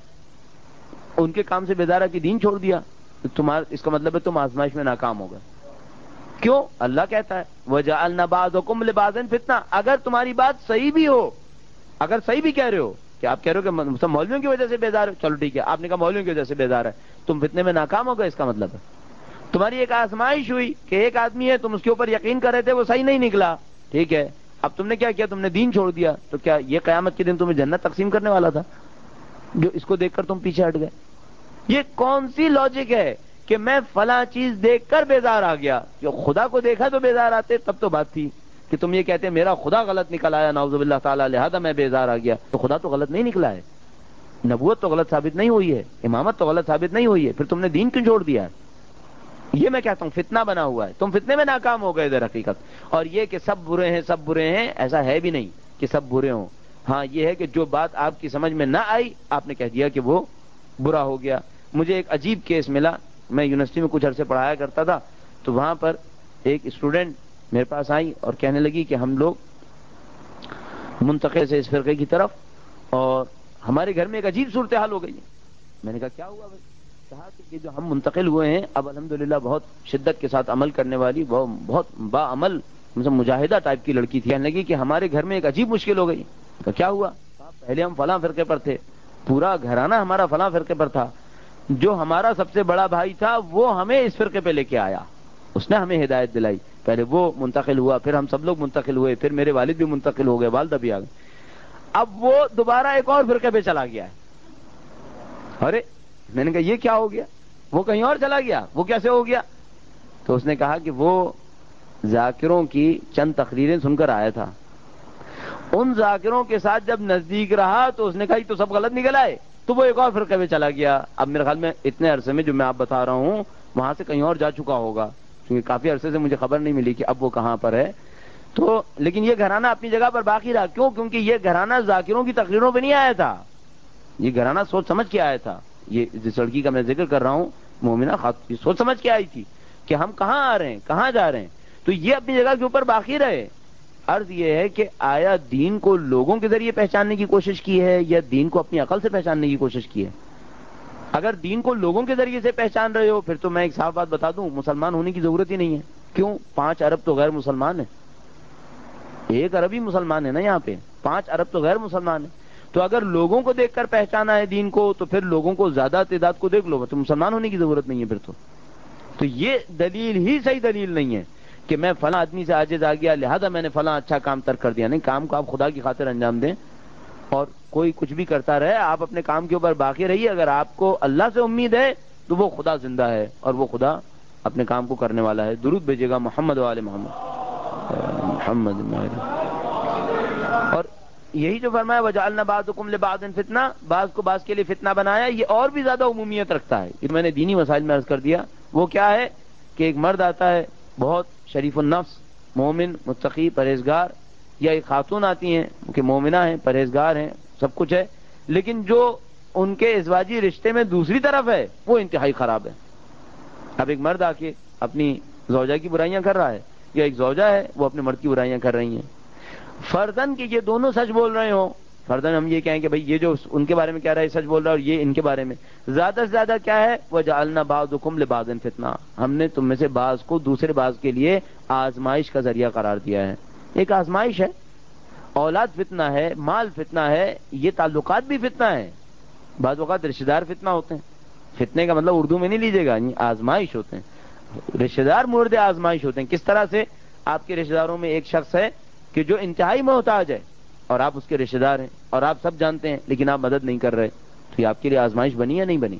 ان کے کام سے بیزار کی دین چھوڑ دیا، تمہارا اس کا مطلب ہے تم آزمائش میں ناکام ہو گئے۔ کیوں؟ اللہ کہتا ہے وَجَعَلْنَا بَعْضَكُمْ لِبَعْضٍ فِتْنَةً، اگر تمہاری بات صحیح بھی ہو، اگر صحیح بھی کہہ رہے ہو کہ آپ کہہ رہے ہو کہ مولویوں کی وجہ سے بیزار ہو، چلو ٹھیک ہے، آپ نے کہا مولویوں کی وجہ سے بیزار ہے، تم فتنے میں ناکام ہو گئے، اس کا مطلب ہے تمہاری ایک آزمائش ہوئی کہ ایک آدمی ہے، تم اس کے اوپر یقین کر رہے تھے، وہ صحیح نہیں نکلا، ٹھیک ہے، اب تم نے کیا کیا، تم نے دین چھوڑ دیا، تو کیا یہ قیامت کے دن تمہیں جنت تقسیم کرنے والا تھا جو اس کو دیکھ کر تم پیچھے ہٹ گئے؟ یہ کون سی لاجک ہے کہ میں فلاں چیز دیکھ کر بیزار آ گیا؟ جو خدا کو دیکھا تو بیزار آتے، تب تو بات تھی کہ تم یہ کہتے میرا خدا غلط نکل آیا، نعوذ باللہ تعالی، لہذا میں بیزار آ گیا۔ تو خدا تو غلط نہیں نکلا ہے، نبوت تو غلط ثابت نہیں ہوئی ہے، امامت تو غلط ثابت نہیں ہوئی ہے، پھر تم نے دین کیوں چھوڑ دیا ہے؟ یہ میں کہتا ہوں فتنہ بنا ہوا ہے، تم فتنے میں ناکام ہو گئے در حقیقت۔ اور یہ کہ سب برے ہیں، سب برے ہیں، ایسا ہے بھی نہیں کہ سب برے ہوں، ہاں یہ ہے کہ جو بات آپ کی سمجھ میں نہ آئی آپ نے کہہ دیا کہ وہ برا ہو گیا۔ مجھے ایک عجیب کیس ملا، میں یونیورسٹی میں کچھ عرصے پڑھایا کرتا تھا، تو وہاں پر ایک اسٹوڈنٹ میرے پاس آئی اور کہنے لگی کہ ہم لوگ منتقل سے اس فرقے کی طرف، اور ہمارے گھر میں ایک عجیب صورتحال ہو گئی ہے۔ میں نے کہا کیا ہوا بھائی؟ کہا کہ یہ جو ہم منتقل ہوئے ہیں اب الحمدللہ بہت شدت کے ساتھ عمل کرنے والی، بہت با عمل مطلب مجاہدہ ٹائپ کی لڑکی تھی، کہنے لگی کہ ہمارے گھر میں ایک عجیب مشکل ہو گئی۔ کہا کیا ہوا؟ کہا پہلے ہم فلاں فرقے پر تھے، پورا گھرانہ ہمارا فلاں فرقے پر تھا، جو ہمارا سب سے بڑا بھائی تھا وہ ہمیں اس فرقے پہ لے کے آیا، اس نے ہمیں ہدایت دلائی، پہلے وہ منتقل ہوا، پھر ہم سب لوگ منتقل ہوئے، پھر میرے والد بھی منتقل ہو گئے، والدہ بھی آ گئی، اب وہ دوبارہ ایک اور فرقے پہ چلا گیا ہے۔ ارے میں نے کہا یہ کیا ہو گیا؟ وہ کہیں اور چلا گیا، وہ کیسے ہو گیا؟ تو اس نے کہا کہ وہ ذاکروں کی چند تقریریں سن کر آیا تھا، ان ذاکروں کے ساتھ جب نزدیک رہا تو اس نے کہا یہ تو سب غلط نکل آئے، تو وہ ایک اور فرقے میں چلا گیا۔ اب میرے خیال میں اتنے عرصے میں جو میں آپ بتا رہا ہوں وہاں سے کہیں اور جا چکا ہوگا، کیونکہ کافی عرصے سے مجھے خبر نہیں ملی کہ اب وہ کہاں پر ہے۔ تو لیکن یہ گھرانہ اپنی جگہ پر باقی رہا، کیوں؟ کیونکہ یہ گھرانہ ذاکروں کی تقریروں پہ نہیں آیا تھا، یہ گھرانہ سوچ سمجھ کے آیا تھا۔ یہ جس لڑکی کا میں ذکر کر رہا ہوں مومنہ خاتون، سوچ سمجھ کے آئی تھی کہ ہم کہاں آ رہے ہیں، کہاں جا رہے ہیں، تو یہ اپنی جگہ کے اوپر باقی رہے۔ عرض یہ ہے کہ آیا دین کو لوگوں کے ذریعے پہچاننے کی کوشش کی ہے یا دین کو اپنی عقل سے پہچاننے کی کوشش کی ہے؟ اگر دین کو لوگوں کے ذریعے سے پہچان رہے ہو پھر تو میں ایک صاف بات بتا دوں، مسلمان ہونے کی ضرورت ہی نہیں ہے۔ کیوں؟ پانچ ارب تو غیر مسلمان ہیں، ایک ارب ہی مسلمان ہے نا یہاں پہ، پانچ ارب تو غیر مسلمان ہیں۔ تو اگر لوگوں کو دیکھ کر پہچانا ہے دین کو تو پھر لوگوں کو زیادہ تعداد کو دیکھ لو، تو مسلمان ہونے کی ضرورت نہیں ہے پھر تو۔ تو یہ دلیل ہی صحیح دلیل نہیں ہے کہ میں فلاں آدمی سے عاجز آ گیا لہذا میں نے فلاں اچھا کام ترک کر دیا۔ نہیں، کام کو آپ خدا کی خاطر انجام دیں، اور کوئی کچھ بھی کرتا رہے، آپ اپنے کام کے اوپر باقی رہیے۔ اگر آپ کو اللہ سے امید ہے تو وہ خدا زندہ ہے اور وہ خدا اپنے کام کو کرنے والا ہے۔ درود بھیجیے گا محمد و آل محمد محمد۔ اور یہی جو فرمایا وجعلنا بعضکم لبعض فتنہ، بعض کو بعض کے لیے فتنہ بنایا، یہ اور بھی زیادہ عمومیت رکھتا ہے۔ یہ میں نے دینی مسائل میں عرض کر دیا۔ وہ کیا ہے کہ ایک مرد آتا ہے بہت شریف النفس، مومن، متقی، پرہیزگار، یا ایک خاتون آتی ہیں کہ مومنہ ہیں، پرہیزگار ہیں، سب کچھ ہے، لیکن جو ان کے ازواجی رشتے میں دوسری طرف ہے وہ انتہائی خراب ہے۔ اب ایک مرد آ کے اپنی زوجہ کی برائیاں کر رہا ہے، یا ایک زوجہ ہے وہ اپنے مرد کی برائیاں کر رہی ہیں، فردن کہ یہ دونوں سچ بول رہے ہوں، فردن ہم یہ کہیں کہ بھئی یہ جو ان کے بارے میں کہہ رہا ہے سچ بول رہا ہے اور یہ ان کے بارے میں، زیادہ سے زیادہ کیا ہے وجعلنا بعضکم لبعض فتنہ، ہم نے تم میں سے بعض کو دوسرے بعض کے لیے آزمائش کا ذریعہ قرار دیا ہے۔ ایک آزمائش ہے، اولاد فتنہ ہے، مال فتنہ ہے، یہ تعلقات بھی فتنہ ہے، بعض اوقات رشتہ دار فتنہ ہوتے ہیں۔ فتنے کا مطلب اردو میں نہیں لیجیے گا، آزمائش ہوتے ہیں، رشتہ دار مورد آزمائش ہوتے ہیں۔ کس طرح سے؟ آپ کے رشتہ داروں میں ایک شخص ہے کہ جو انتہائی محتاج ہے اور آپ اس کے رشتہ دار ہیں اور آپ سب جانتے ہیں لیکن آپ مدد نہیں کر رہے، تو یہ آپ کے لیے آزمائش بنی یا نہیں بنی؟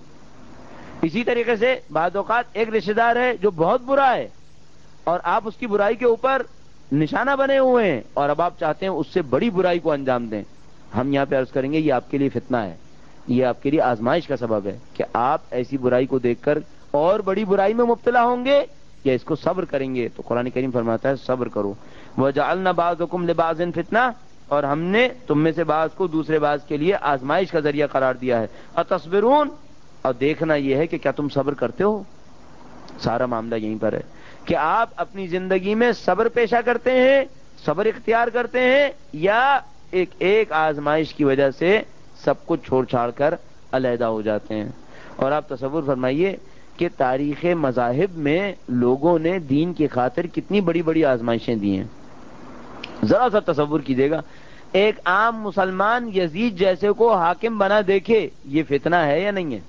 اسی طریقے سے بعض اوقات ایک رشتہ دار ہے جو بہت برا ہے اور آپ اس کی برائی کے اوپر نشانہ بنے ہوئے ہیں اور اب آپ چاہتے ہیں اس سے بڑی برائی کو انجام دیں، ہم یہاں پہ عرض کریں گے یہ آپ کے لیے فتنہ ہے، یہ آپ کے لیے آزمائش کا سبب ہے کہ آپ ایسی برائی کو دیکھ کر اور بڑی برائی میں مبتلا ہوں گے یا اس کو صبر کریں گے۔ تو قرآن کریم فرماتا ہے صبر کرو۔ وَجَعَلْنَا بَعْضَكُمْ لِبَعْضٍ فِتْنَةً، اور ہم نے تم میں سے بعض کو دوسرے بعض کے لیے آزمائش کا ذریعہ قرار دیا ہے۔ اَتَصْبِرُونَ، اور دیکھنا یہ ہے کہ کیا تم صبر کرتے ہو۔ سارا معاملہ یہیں پر ہے کہ آپ اپنی زندگی میں صبر پیشہ کرتے ہیں، صبر اختیار کرتے ہیں، یا ایک ایک آزمائش کی وجہ سے سب کچھ چھوڑ چھاڑ کر علیحدہ ہو جاتے ہیں۔ اور آپ تصور فرمائیے کہ تاریخ مذاہب میں لوگوں نے دین کی خاطر کتنی بڑی بڑی آزمائشیں دی ہیں۔ ذرا سا تصور کیجیے گا، ایک عام مسلمان یزید جیسے کو حاکم بنا دیکھے، یہ فتنہ ہے یا نہیں ہے؟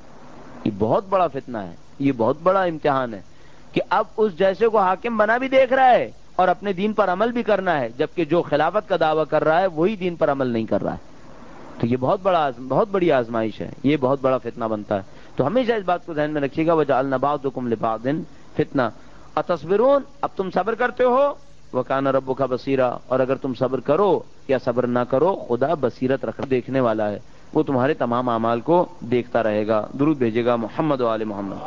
یہ بہت بڑا فتنہ ہے، یہ بہت بڑا امتحان ہے کہ اب اس جیسے کو حاکم بنا بھی دیکھ رہا ہے اور اپنے دین پر عمل بھی کرنا ہے، جبکہ جو خلافت کا دعویٰ کر رہا ہے وہی دین پر عمل نہیں کر رہا ہے۔ تو یہ بہت بڑا بہت بڑی آزمائش ہے، یہ بہت بڑا فتنہ بنتا ہے۔ تو ہمیشہ اس بات کو ذہن میں رکھیے گا وَجَعَلْنَا بَعْضَكُمْ لِبَعْضٍ فِتْنَةً اَتَصْبِرُونَ، اب تم صبر کرتے ہو، وَكَانَ رَبُّكَ بَصِيرًا، اور اگر تم صبر کرو یا صبر نہ کرو خدا بصیرت رکھ دیکھنے والا ہے، وہ تمہارے تمام اعمال کو دیکھتا رہے گا۔ درود بھیجے گا محمد و آل محمد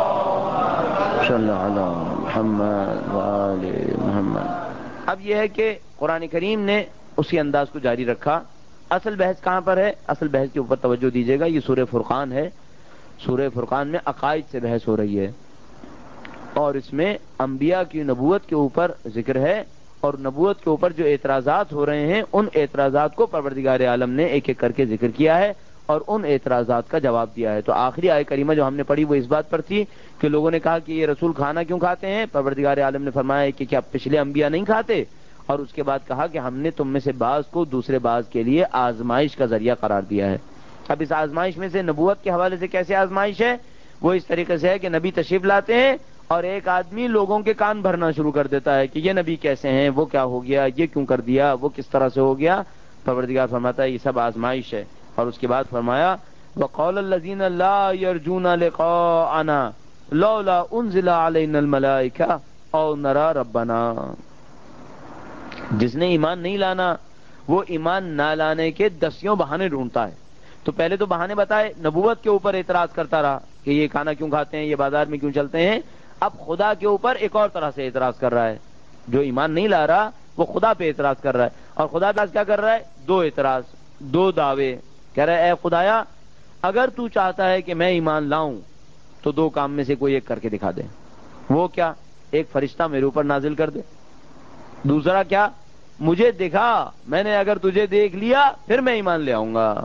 صلی اللہ علی محمد و آل محمد۔ اب یہ ہے کہ قرآن کریم نے اسی انداز کو جاری رکھا۔ اصل بحث کہاں پر ہے؟ اصل بحث کے اوپر توجہ دیجیے گا، یہ سورہ فرقان ہے، سورہ فرقان میں عقائد سے بحث ہو رہی ہے، اور اس میں انبیاء کی نبوت کے اوپر ذکر ہے، اور نبوت کے اوپر جو اعتراضات ہو رہے ہیں ان اعتراضات کو پروردگار عالم نے ایک ایک کر کے ذکر کیا ہے اور ان اعتراضات کا جواب دیا ہے۔ تو آخری آیت کریمہ جو ہم نے پڑھی وہ اس بات پر تھی کہ لوگوں نے کہا کہ یہ رسول کھانا کیوں کھاتے ہیں؟ پروردگار عالم نے فرمایا کہ کیا پچھلے انبیاء نہیں کھاتے؟ اور اس کے بعد کہا کہ ہم نے تم میں سے بعض کو دوسرے بعض کے لیے آزمائش کا ذریعہ قرار دیا ہے۔ اب اس آزمائش میں سے نبوت کے حوالے سے کیسے آزمائش ہے؟ وہ اس طریقے سے ہے کہ نبی تشریف لاتے ہیں اور ایک آدمی لوگوں کے کان بھرنا شروع کر دیتا ہے کہ یہ نبی کیسے ہیں، وہ کیا ہو گیا، یہ کیوں کر دیا، وہ کس طرح سے ہو گیا۔ پروردگار فرماتا ہے یہ سب آزمائش ہے، اور اس کے بعد فرمایا وَقَالَ الَّذِينَ لَا يَرْجُونَ لِقَاءَنَا لَوْلَا أُنزِلَ عَلَيْنَا الْمَلَائِكَةُ أَوْ نَرَى رَبَّنَا۔ جس نے ایمان نہیں لانا وہ ایمان نہ لانے کے دسیوں بہانے ڈھونڈتا ہے۔ تو پہلے تو بہانے بتائے، نبوت کے اوپر اعتراض کرتا رہا کہ یہ کھانا کیوں کھاتے ہیں، یہ بازار میں کیوں چلتے ہیں۔ اب خدا کے اوپر ایک اور طرح سے اعتراض کر رہا ہے، جو ایمان نہیں لا رہا وہ خدا پہ اعتراض کر رہا ہے، اور خدا پہ کیا کر رہا ہے؟ دو اعتراض، دو دعوے، کہہ رہا ہے اے خدایا اگر تو چاہتا ہے کہ میں ایمان لاؤں تو دو کام میں سے کوئی ایک کر کے دکھا دے۔ وہ کیا؟ ایک فرشتہ میرے اوپر نازل کر دے، دوسرا کیا؟ مجھے دکھا، میں نے اگر تجھے دیکھ لیا پھر میں ایمان لے آؤں گا۔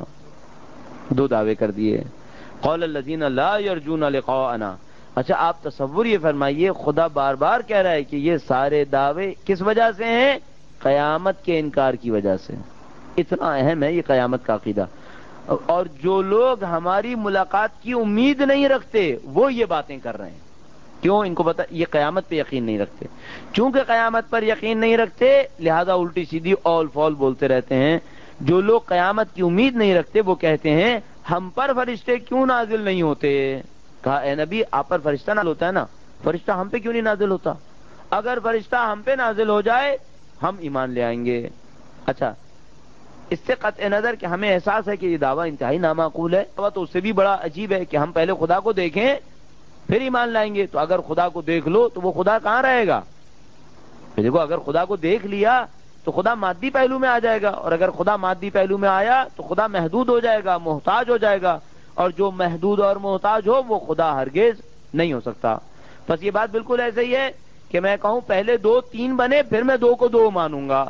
دو دعوے کر دیے۔ قال الذین لا یرجون لقاءنا۔ اچھا آپ تصور یہ فرمائیے، خدا بار بار کہہ رہا ہے کہ یہ سارے دعوے کس وجہ سے ہیں؟ قیامت کے انکار کی وجہ سے۔ اتنا اہم ہے یہ قیامت کا عقیدہ، اور جو لوگ ہماری ملاقات کی امید نہیں رکھتے وہ یہ باتیں کر رہے ہیں۔ کیوں؟ ان کو پتا یہ قیامت پہ یقین نہیں رکھتے، چونکہ قیامت پر یقین نہیں رکھتے لہذا الٹی سیدھی اول فول بولتے رہتے ہیں۔ جو لوگ قیامت کی امید نہیں رکھتے وہ کہتے ہیں ہم پر فرشتے کیوں نازل نہیں ہوتے؟ کہا اے نبی آپ پر فرشتہ نازل ہوتا ہے نا، فرشتہ ہم پہ کیوں نہیں نازل ہوتا؟ اگر فرشتہ ہم پہ نازل ہو جائے ہم ایمان لے آئیں گے۔ اچھا اس سے قطع نظر کہ ہمیں احساس ہے کہ یہ دعویٰ انتہائی نامعقول ہے، تو اس سے بھی بڑا عجیب ہے کہ ہم پہلے خدا کو دیکھیں پھر ایمان لائیں گے۔ تو اگر خدا کو دیکھ لو تو وہ خدا کہاں رہے گا؟ دیکھو اگر خدا کو دیکھ لیا تو خدا مادی پہلو میں آ جائے گا، اور اگر خدا مادی پہلو میں آیا تو خدا محدود ہو جائے گا، محتاج ہو جائے گا، اور جو محدود اور محتاج ہو وہ خدا ہرگز نہیں ہو سکتا۔ بس یہ بات بالکل ایسے ہی ہے کہ میں کہوں پہلے دو تین بنے پھر میں دو کو دو مانوں گا،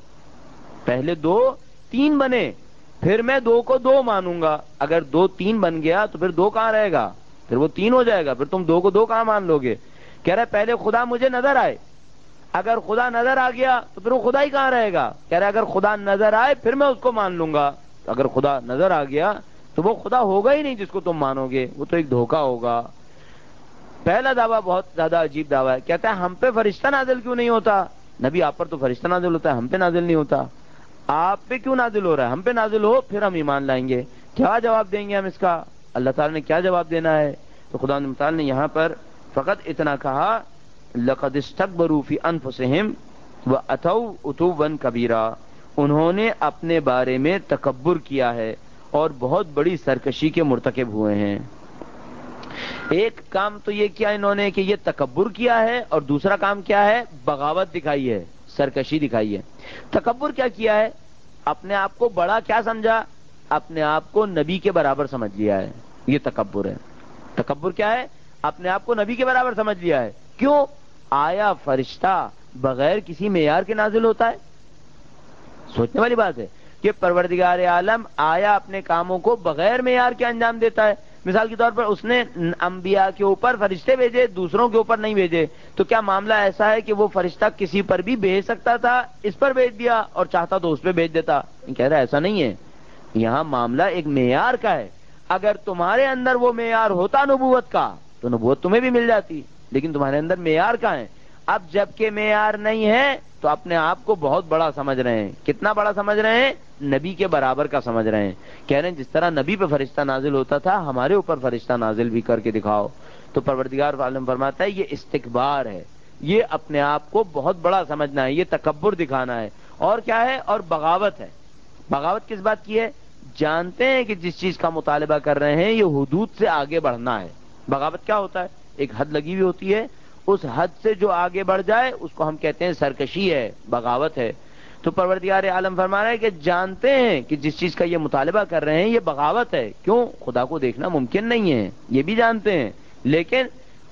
پہلے دو تین بنے پھر میں دو کو دو مانوں گا۔ اگر دو تین بن گیا تو پھر دو کہاں رہے گا؟ پھر وہ تین ہو جائے گا، پھر تم دو کو دو کہاں مان لو گے؟ کہہ رہے پہلے خدا مجھے نظر آئے، اگر خدا نظر آ گیا تو پھر وہ خدا ہی کہاں رہے گا؟ کہہ رہے اگر خدا نظر آئے پھر میں اس کو مان لوں گا، اگر خدا نظر آ گیا تو وہ خدا ہوگا ہی نہیں جس کو تم مانو گے، وہ تو ایک دھوکہ ہوگا۔ پہلا دعویٰ بہت زیادہ عجیب دعویٰ ہے، کہتا ہے ہم پہ فرشتہ نازل کیوں نہیں ہوتا؟ نبی آپ پر تو فرشتہ نازل ہوتا ہے، ہم پہ نازل نہیں ہوتا، آپ پہ کیوں نازل ہو رہا ہے؟ ہم پہ نازل ہو پھر ہم ایمان لائیں گے۔ کیا جواب دیں گے ہم اس کا؟ اللہ تعالیٰ نے کیا جواب دینا ہے؟ تو خدا متعال نے یہاں پر فقط اتنا کہا لَقَدِ اسْتَكْبَرُوا فِي أَنفُسِهِمْ وَأَتَوْا عُتُوًّا كَبِيرًا۔ انہوں نے اپنے بارے میں تکبر کیا ہے اور بہت بڑی سرکشی کے مرتکب ہوئے ہیں۔ ایک کام تو یہ کیا انہوں نے کہ یہ تکبر کیا ہے، اور دوسرا کام کیا ہے؟ بغاوت دکھائی ہے، سرکشی دکھائی ہے۔ تکبر کیا کیا ہے؟ اپنے آپ کو بڑا کیا سمجھا؟ اپنے آپ کو نبی کے برابر سمجھ لیا ہے، یہ تکبر ہے۔ تکبر کیا ہے؟ اپنے آپ کو نبی کے برابر سمجھ لیا ہے۔ کیوں؟ آیا فرشتہ بغیر کسی معیار کے نازل ہوتا ہے؟ سوچنے والی بات ہے کہ پروردگار عالم آیا اپنے کاموں کو بغیر معیار کے انجام دیتا ہے۔ مثال کے طور پر اس نے انبیاء کے اوپر فرشتے بھیجے، دوسروں کے اوپر نہیں بھیجے، تو کیا معاملہ ایسا ہے کہ وہ فرشتہ کسی پر بھی بھیج سکتا تھا، اس پر بھیج دیا اور چاہتا تو اس پہ بھیج دیتا؟ کہہ رہا ایسا نہیں ہے، یہاں معاملہ ایک معیار کا ہے۔ اگر تمہارے اندر وہ معیار ہوتا نبوت کا تو نبوت تمہیں بھی مل جاتی، لیکن تمہارے اندر معیار کا ہے۔ اب جب کہ معیار نہیں ہے تو اپنے آپ کو بہت بڑا سمجھ رہے ہیں۔ کتنا بڑا سمجھ رہے ہیں؟ نبی کے برابر کا سمجھ رہے ہیں۔ کہہ رہے ہیں جس طرح نبی پہ فرشتہ نازل ہوتا تھا ہمارے اوپر فرشتہ نازل بھی کر کے دکھاؤ۔ تو پروردگار عالم فرماتا ہے یہ استکبار ہے، یہ اپنے آپ کو بہت بڑا سمجھنا ہے، یہ تکبر دکھانا ہے، اور کیا ہے؟ اور بغاوت ہے۔ بغاوت کس بات کی ہے؟ جانتے ہیں کہ جس چیز کا مطالبہ کر رہے ہیں یہ حدود سے آگے بڑھنا ہے۔ بغاوت کیا ہوتا ہے؟ ایک حد لگی ہوئی ہوتی ہے، اس حد سے جو آگے بڑھ جائے اس کو ہم کہتے ہیں سرکشی ہے، بغاوت ہے۔ تو پروردگار عالم فرما رہا ہے کہ جانتے ہیں کہ جس چیز کا یہ مطالبہ کر رہے ہیں یہ بغاوت ہے۔ کیوں؟ خدا کو دیکھنا ممکن نہیں ہے، یہ بھی جانتے ہیں، لیکن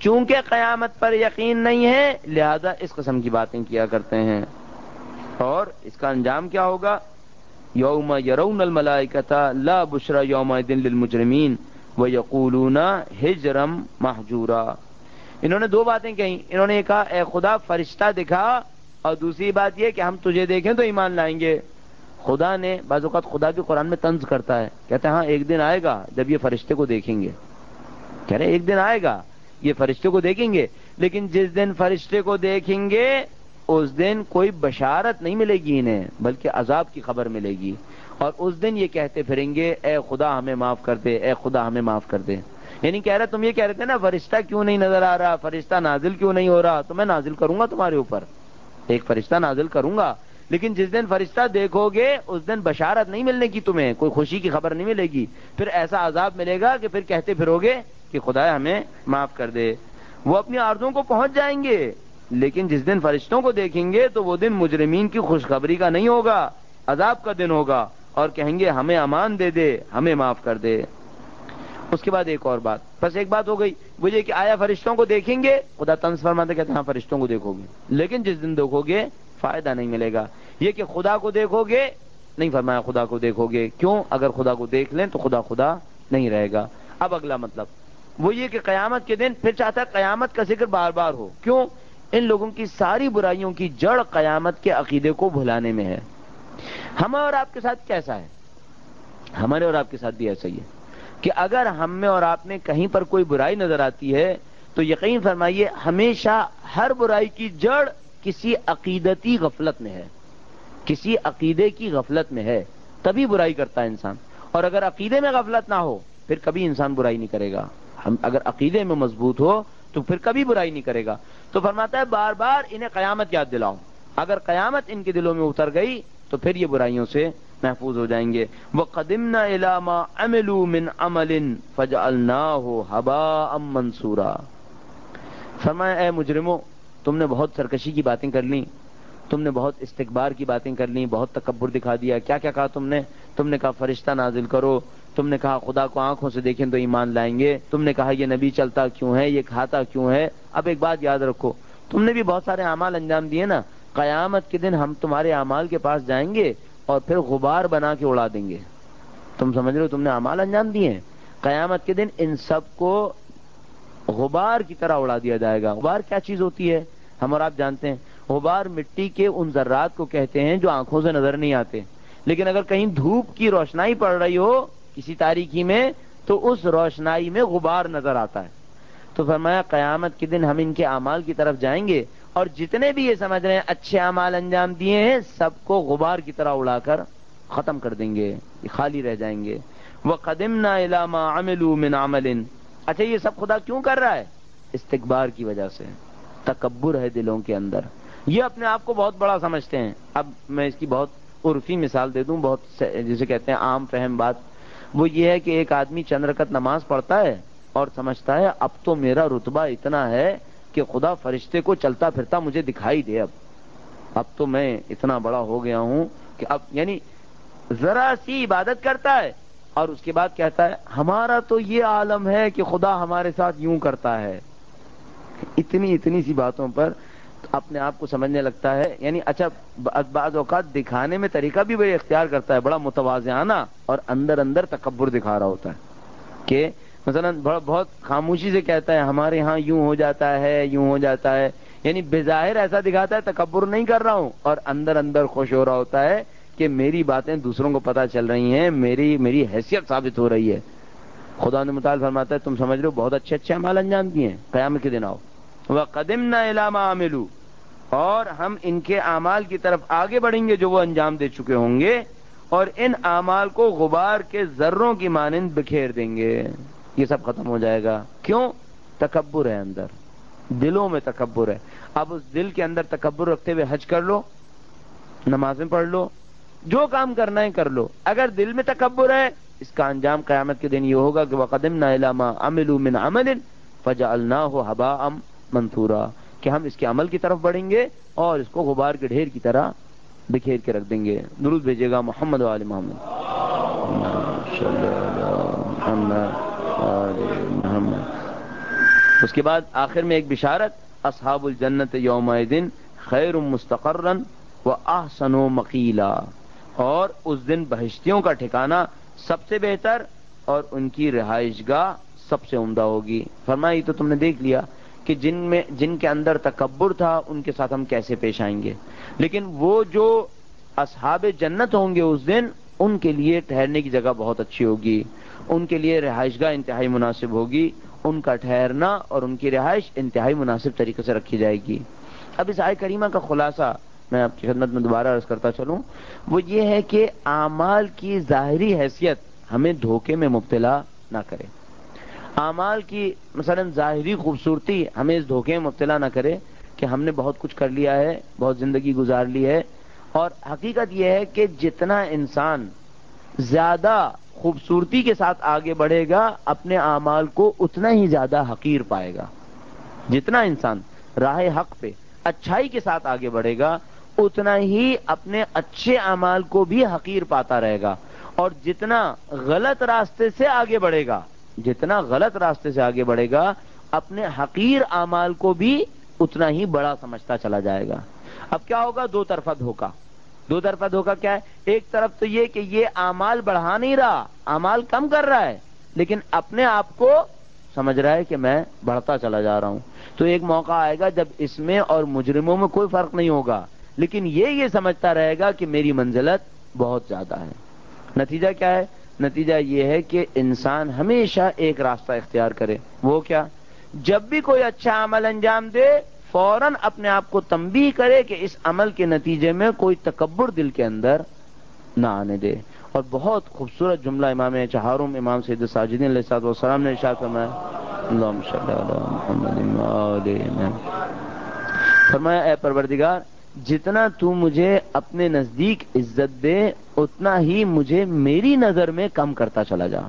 چونکہ قیامت پر یقین نہیں ہے لہذا اس قسم کی باتیں کیا کرتے ہیں. اور اس کا انجام کیا ہوگا؟ یوم یرون الملائکۃ لا بشری یومئذ للمجرمین ویقولون حجرا محجورا. انہوں نے دو باتیں کہیں. انہوں نے کہا اے خدا فرشتہ دکھا، اور دوسری بات یہ کہ ہم تجھے دیکھیں تو ایمان لائیں گے. خدا نے بعض اوقات خدا بھی قرآن میں طنز کرتا ہے، کہتا ہے ہاں ایک دن آئے گا جب یہ فرشتے کو دیکھیں گے. کہہ رہے ایک دن آئے گا یہ فرشتے کو دیکھیں گے، لیکن جس دن فرشتے کو دیکھیں گے اس دن کوئی بشارت نہیں ملے گی انہیں، بلکہ عذاب کی خبر ملے گی. اور اس دن یہ کہتے پھریں گے اے خدا ہمیں معاف کر دے، اے خدا ہمیں معاف کر دے. یعنی کہہ رہا تم یہ کہہ رہے تھے نا فرشتہ کیوں نہیں نظر آ رہا، فرشتہ نازل کیوں نہیں ہو رہا، تو میں نازل کروں گا تمہارے اوپر، ایک فرشتہ نازل کروں گا. لیکن جس دن فرشتہ دیکھو گے اس دن بشارت نہیں ملنے کی، تمہیں کوئی خوشی کی خبر نہیں ملے گی. پھر ایسا عذاب ملے گا کہ پھر کہتے پھرو گے کہ خدا ہمیں معاف کر دے. وہ اپنی آرزوؤں کو پہنچ جائیں گے، لیکن جس دن فرشتوں کو دیکھیں گے تو وہ دن مجرمین کی خوشخبری کا نہیں ہوگا، عذاب کا دن ہوگا، اور کہیں گے ہمیں امان دے دے، ہمیں معاف کر دے. اس کے بعد ایک اور بات، بس ایک بات ہو گئی وہ یہ کہ آیا فرشتوں کو دیکھیں گے؟ خدا طنز فرماتے کہتے ہیں ہاں فرشتوں کو دیکھو گے، لیکن جس دن دیکھو گے فائدہ نہیں ملے گا. یہ کہ خدا کو دیکھو گے نہیں فرمایا خدا کو دیکھو گے. کیوں؟ اگر خدا کو دیکھ لیں تو خدا خدا نہیں رہے گا. اب اگلا مطلب وہ یہ کہ قیامت کے دن پھر چاہتا ہے قیامت کا ذکر بار بار ہو. کیوں؟ ان لوگوں کی ساری برائیوں کی جڑ قیامت کے عقیدے کو بھلانے میں ہے. ہمیں اور آپ کے ساتھ کیسا ہے؟ ہمارے اور آپ کے ساتھ بھی ایسا ہی ہے کہ اگر ہم میں اور آپ میں کہیں پر کوئی برائی نظر آتی ہے تو یقین فرمائیے ہمیشہ ہر برائی کی جڑ کسی عقیدتی غفلت میں ہے، کسی عقیدے کی غفلت میں ہے، تبھی برائی کرتا ہے انسان. اور اگر عقیدے میں غفلت نہ ہو پھر کبھی انسان برائی نہیں کرے گا. ہم اگر عقیدے میں مضبوط ہو تو پھر کبھی برائی نہیں کرے گا. تو فرماتا ہے بار بار انہیں قیامت یاد دلاؤ. اگر قیامت ان کے دلوں میں اتر گئی تو پھر یہ برائیوں سے محفوظ ہو جائیں گے. وَقَدِمْنَا إِلَىٰ مَا عَمِلُوا مِنْ عَمَلٍ فَجَعَلْنَاهُ هَبَاءً مَنْثُورًا. فرمایا اے مجرموں تم نے بہت سرکشی کی باتیں کر لیں، تم نے بہت استکبار کی باتیں کر لیں، بہت تکبر دکھا دیا. کیا کیا کہا تم نے؟ تم نے کہا فرشتہ نازل کرو، تم نے کہا خدا کو آنکھوں سے دیکھیں تو ایمان لائیں گے، تم نے کہا یہ نبی چلتا کیوں ہے، یہ کھاتا کیوں ہے. اب ایک بات یاد رکھو، تم نے بھی بہت سارے اعمال انجام دیے نا، قیامت کے دن ہم تمہارے اعمال کے پاس جائیں گے اور پھر غبار بنا کے اڑا دیں گے. تم سمجھ رہے ہو تم نے اعمال انجام دیے ہیں، قیامت کے دن ان سب کو غبار کی طرح اڑا دیا جائے گا. غبار کیا چیز ہوتی ہے ہم اور آپ جانتے ہیں. غبار مٹی کے ان ذرات کو کہتے ہیں جو آنکھوں سے نظر نہیں آتے، لیکن اگر کہیں دھوپ کی روشنائی پڑ رہی ہو کسی تاریکی میں تو اس روشنائی میں غبار نظر آتا ہے. تو فرمایا قیامت کے دن ہم ان کے اعمال کی طرف جائیں گے اور جتنے بھی یہ سمجھ رہے ہیں اچھے اعمال انجام دیے ہیں سب کو غبار کی طرح اڑا کر ختم کر دیں گے، یہ خالی رہ جائیں گے. وَقَدِمْنَا إِلَىٰ مَا عَمِلُوا مِنْ عَمَلٍ. اچھا یہ سب خدا کیوں کر رہا ہے؟ استکبار کی وجہ سے، تکبر ہے دلوں کے اندر، یہ اپنے آپ کو بہت بڑا سمجھتے ہیں. اب میں اس کی بہت عرفی مثال دے دوں، بہت جسے کہتے ہیں عام فہم بات. وہ یہ ہے کہ ایک آدمی چند رکعت نماز پڑھتا ہے اور سمجھتا ہے اب تو میرا رتبہ اتنا ہے کہ خدا فرشتے کو چلتا پھرتا مجھے دکھائی دے، اب اب تو میں اتنا بڑا ہو گیا ہوں کہ اب یعنی ذرا سی عبادت کرتا ہے اور اس کے بعد کہتا ہے ہمارا تو یہ عالم ہے کہ خدا ہمارے ساتھ یوں کرتا ہے. اتنی اتنی سی باتوں پر اپنے آپ کو سمجھنے لگتا ہے. یعنی اچھا بعض اوقات دکھانے میں طریقہ بھی بڑے اختیار کرتا ہے، بڑا متواضعانہ، اور اندر اندر تکبر دکھا رہا ہوتا ہے کہ مثلا بہت خاموشی سے کہتا ہے ہمارے ہاں یوں ہو جاتا ہے یوں ہو جاتا ہے. یعنی بظاہر ایسا دکھاتا ہے تکبر نہیں کر رہا ہوں، اور اندر اندر خوش ہو رہا ہوتا ہے کہ میری باتیں دوسروں کو پتہ چل رہی ہیں، میری میری حیثیت ثابت ہو رہی ہے. خدا نے متعال فرماتا ہے تم سمجھ رہے ہو بہت اچھے اچھے اعمال انجام دیے ہیں، قیامت کے دن آؤ. وَقَدِمْنَا إِلَىٰ مَا عَمِلُوا. اور ہم ان کے اعمال کی طرف آگے بڑھیں گے جو وہ انجام دے چکے ہوں گے، اور ان اعمال کو غبار کے ذروں کی مانند بکھیر دیں گے. یہ سب ختم ہو جائے گا. کیوں؟ تکبر ہے اندر، دلوں میں تکبر ہے. اب اس دل کے اندر تکبر رکھتے ہوئے حج کر لو، نمازیں پڑھ لو، جو کام کرنا ہے کر لو، اگر دل میں تکبر ہے اس کا انجام قیامت کے دن یہ ہوگا کہ وَقَدِمْنَا إِلَىٰ مَا عَمِلُوا مِنْ عَمَلٍ فَجَعَلْنَاهُ هَبَاءً مَنْثُورًا. کہ ہم اس کے عمل کی طرف بڑھیں گے اور اس کو غبار کے ڈھیر کی طرح بکھیر کے رکھ دیں گے. درود بھیجیے گا محمد و آل محمد. محمد اس کے بعد آخر میں ایک بشارت، اصحاب الجنت یومئذ خیر مستقرا واحسن مقیلا، اور اس دن بہشتیوں کا ٹھکانہ سب سے بہتر اور ان کی رہائش گاہ سب سے عمدہ ہوگی۔ فرمایا یہ تو تم نے دیکھ لیا کہ جن میں جن کے اندر تکبر تھا ان کے ساتھ ہم کیسے پیش آئیں گے، لیکن وہ جو اصحاب جنت ہوں گے اس دن، ان کے لیے ٹھہرنے کی جگہ بہت اچھی ہوگی، ان کے لیے رہائش گاہ انتہائی مناسب ہوگی، ان کا ٹھہرنا اور ان کی رہائش انتہائی مناسب طریقے سے رکھی جائے گی۔ اب اس آیت کریمہ کا خلاصہ میں آپ کی خدمت میں دوبارہ عرض کرتا چلوں، وہ یہ ہے کہ اعمال کی ظاہری حیثیت ہمیں دھوکے میں مبتلا نہ کرے، اعمال کی مثلا ظاہری خوبصورتی ہمیں اس دھوکے میں مبتلا نہ کرے کہ ہم نے بہت کچھ کر لیا ہے، بہت زندگی گزار لی ہے، اور حقیقت یہ ہے کہ جتنا انسان زیادہ خوبصورتی کے ساتھ آگے بڑھے گا اپنے اعمال کو اتنا ہی زیادہ حقیر پائے گا۔ جتنا انسان راہ حق پہ اچھائی کے ساتھ آگے بڑھے گا اتنا ہی اپنے اچھے اعمال کو بھی حقیر پاتا رہے گا، اور جتنا غلط راستے سے آگے بڑھے گا جتنا غلط راستے سے آگے بڑھے گا اپنے حقیر اعمال کو بھی اتنا ہی بڑا سمجھتا چلا جائے گا۔ اب کیا ہوگا؟ دو طرفہ دھوکا۔ دو طرفہ دھوکا کیا ہے؟ ایک طرف تو یہ کہ یہ اعمال بڑھا نہیں رہا، اعمال کم کر رہا ہے، لیکن اپنے آپ کو سمجھ رہا ہے کہ میں بڑھتا چلا جا رہا ہوں۔ تو ایک موقع آئے گا جب اس میں اور مجرموں میں کوئی فرق نہیں ہوگا، لیکن یہ یہ سمجھتا رہے گا کہ میری منزلت بہت زیادہ ہے۔ نتیجہ کیا ہے؟ نتیجہ یہ ہے کہ انسان ہمیشہ ایک راستہ اختیار کرے، وہ کیا؟ جب بھی کوئی اچھا عمل انجام دے فوراً اپنے آپ کو تنبیہ کرے کہ اس عمل کے نتیجے میں کوئی تکبر دل کے اندر نہ آنے دے۔ اور بہت خوبصورت جملہ امام چہارم امام سید الساجدین علیہ السلام نے ارشاد فرمایا، اللہم صلی علی محمد وآل محمد، فرمایا اے پروردگار جتنا تو مجھے اپنے نزدیک عزت دے اتنا ہی مجھے میری نظر میں کم کرتا چلا جا،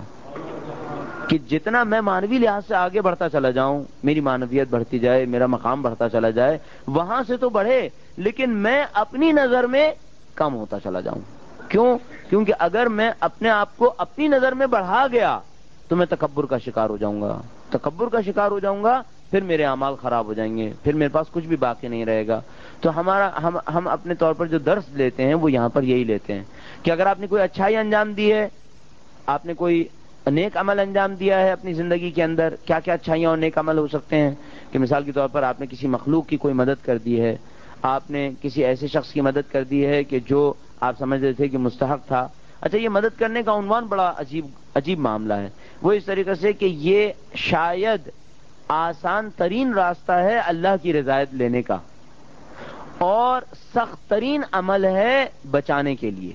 کہ جتنا میں مانوی لحاظ سے آگے بڑھتا چلا جاؤں، میری مانویت بڑھتی جائے، میرا مقام بڑھتا چلا جائے، وہاں سے تو بڑھے لیکن میں اپنی نظر میں کم ہوتا چلا جاؤں۔ کیوں؟ کیونکہ اگر میں اپنے آپ کو اپنی نظر میں بڑھا گیا تو میں تکبر کا شکار ہو جاؤں گا، تکبر کا شکار ہو جاؤں گا، پھر میرے اعمال خراب ہو جائیں گے، پھر میرے پاس کچھ بھی باقی نہیں رہے گا۔ تو ہمارا ہم ہم اپنے طور پر جو درس لیتے ہیں وہ یہاں پر یہی لیتے ہیں کہ اگر آپ نے کوئی اچھائی انجام دی ہے، آپ نے کوئی نیک عمل انجام دیا ہے اپنی زندگی کے اندر، کیا کیا اچھائیاں اور نیک عمل ہو سکتے ہیں کہ مثال کے طور پر آپ نے کسی مخلوق کی کوئی مدد کر دی ہے، آپ نے کسی ایسے شخص کی مدد کر دی ہے کہ جو آپ سمجھتے تھے کہ مستحق تھا۔ اچھا، یہ مدد کرنے کا عنوان بڑا عجیب عجیب معاملہ ہے، وہ اس طریقے سے کہ یہ شاید آسان ترین راستہ ہے اللہ کی رضایت لینے کا، اور سخت ترین عمل ہے بچانے کے لیے۔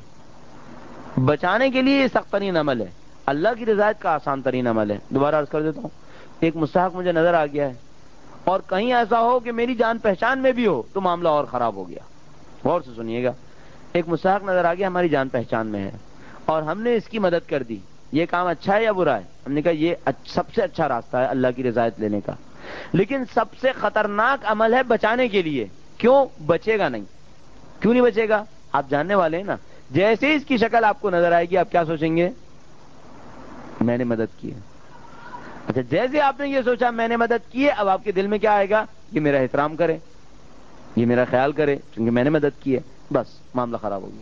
بچانے کے لیے یہ سخت ترین عمل ہے، اللہ کی رضایت کا آسان ترین عمل ہے۔ دوبارہ عرض کر دیتا ہوں، ایک مستحق مجھے نظر آ گیا ہے اور کہیں ایسا ہو کہ میری جان پہچان میں بھی ہو تو معاملہ اور خراب ہو گیا۔ غور سے سنیے گا، ایک مستحق نظر آ گیا، ہماری جان پہچان میں ہے اور ہم نے اس کی مدد کر دی، یہ کام اچھا ہے یا برا ہے؟ ہم نے کہا یہ سب سے اچھا راستہ ہے اللہ کی رضایت لینے کا، لیکن سب سے خطرناک عمل ہے بچانے کے لیے۔ کیوں بچے گا نہیں؟ کیوں نہیں بچے گا؟ آپ جاننے والے ہیں نا، جیسے اس کی شکل آپ کو نظر آئے گی آپ کیا سوچیں گے؟ میں نے مدد کی ہے۔ اچھا، جیسے آپ نے یہ سوچا میں نے مدد کی ہے، اب آپ کے دل میں کیا آئے گا؟ یہ میرا احترام کرے، یہ میرا خیال کرے کیونکہ میں نے مدد کی ہے، بس معاملہ خراب ہو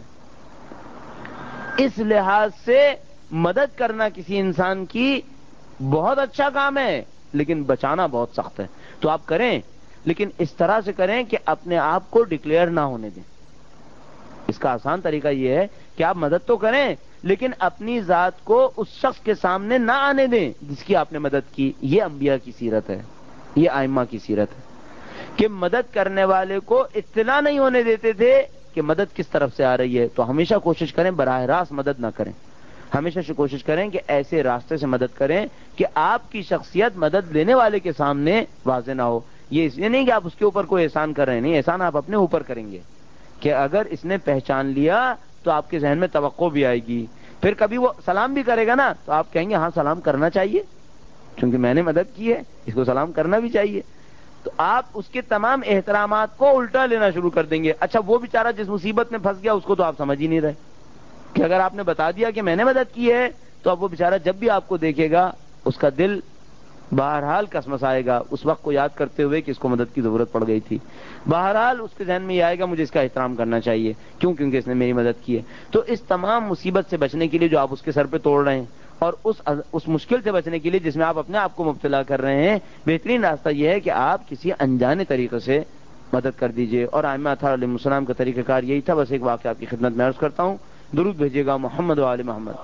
گیا۔ اس لحاظ سے مدد کرنا کسی انسان کی بہت اچھا کام ہے لیکن بچانا بہت سخت ہے۔ تو آپ کریں لیکن اس طرح سے کریں کہ اپنے آپ کو ڈکلیئر نہ ہونے دیں۔ اس کا آسان طریقہ یہ ہے کہ آپ مدد تو کریں لیکن اپنی ذات کو اس شخص کے سامنے نہ آنے دیں جس کی آپ نے مدد کی۔ یہ انبیاء کی سیرت ہے، یہ ائمہ کی سیرت ہے کہ مدد کرنے والے کو اطلاع نہیں ہونے دیتے تھے کہ مدد کس طرف سے آ رہی ہے۔ تو ہمیشہ کوشش کریں براہ راست مدد نہ کریں، ہمیشہ سے کوشش کریں کہ ایسے راستے سے مدد کریں کہ آپ کی شخصیت مدد لینے والے کے سامنے واضح نہ ہو۔ یہ اس لیے نہیں کہ آپ اس کے اوپر کوئی احسان کر رہے ہیں، نہیں، احسان آپ اپنے اوپر کریں گے کہ اگر اس نے پہچان لیا تو آپ کے ذہن میں توقع بھی آئے گی، پھر کبھی وہ سلام بھی کرے گا نا تو آپ کہیں گے ہاں سلام کرنا چاہیے کیونکہ میں نے مدد کی ہے، اس کو سلام کرنا بھی چاہیے۔ تو آپ اس کے تمام احترامات کو الٹا لینا شروع کر دیں گے۔ اچھا، وہ بیچارہ جس مصیبت میں پھنس گیا اس کو تو آپ سمجھ ہی نہیں رہے کہ اگر آپ نے بتا دیا کہ میں نے مدد کی ہے تو اب وہ بیچارہ جب بھی آپ کو دیکھے گا اس کا دل بہرحال کسمس آئے گا اس وقت کو یاد کرتے ہوئے کہ اس کو مدد کی ضرورت پڑ گئی تھی، بہرحال اس کے ذہن میں یہ آئے گا مجھے اس کا احترام کرنا چاہیے، کیوں؟ کیونکہ اس نے میری مدد کی ہے۔ تو اس تمام مصیبت سے بچنے کے لیے جو آپ اس کے سر پہ توڑ رہے ہیں، اور اس اس مشکل سے بچنے کے لیے جس میں آپ اپنے آپ کو مبتلا کر رہے ہیں، بہترین راستہ یہ ہے کہ آپ کسی انجانے طریقے سے مدد کر دیجئے۔ اور ائمہ اطہار علیہ السلام کا طریقہ کار یہی تھا۔ بس ایک واقعہ آپ کی خدمت میں عرض کرتا ہوں، درود بھیجیے گا محمد و آل محمد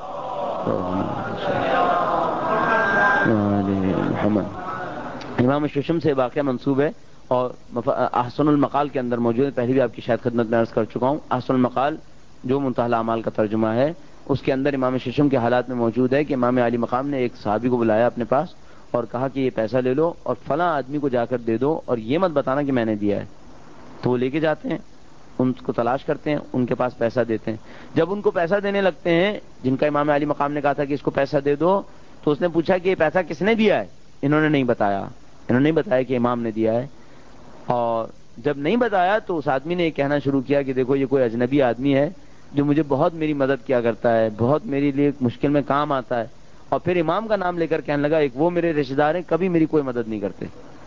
محمد۔ امام ششم سے واقعہ منسوب ہے اور احسن المقال کے اندر موجود ہے، پہلے بھی آپ کی شاید خدمت میں عرض کر چکا ہوں۔ احسن المقال جو منتہی الاعمال کا ترجمہ ہے، اس کے اندر امام ششم کے حالات میں موجود ہے کہ امام علی مقام نے ایک صحابی کو بلایا اپنے پاس اور کہا کہ یہ پیسہ لے لو اور فلاں آدمی کو جا کر دے دو اور یہ مت بتانا کہ میں نے دیا ہے۔ تو وہ لے کے جاتے ہیں، ان کو تلاش کرتے ہیں، ان کے پاس پیسہ دیتے ہیں۔ جب ان کو پیسہ دینے لگتے ہیں، جن کا امام علی مقام نے کہا تھا کہ اس کو پیسہ دے دو، تو اس نے پوچھا کہ یہ پیسہ کس نے دیا ہے؟ انہوں نے نہیں بتایا، انہوں نے نہیں بتایا کہ امام نے دیا ہے۔ اور جب نہیں بتایا تو اس آدمی نے یہ کہنا شروع کیا کہ دیکھو یہ کوئی اجنبی آدمی ہے جو مجھے بہت میری مدد کیا کرتا ہے، بہت میرے لیے مشکل میں کام آتا ہے۔ اور پھر امام کا نام لے کر کہنے لگا ایک وہ میرے رشتہ دار ہیں کبھی میری کوئی مدد نہیں کرتے،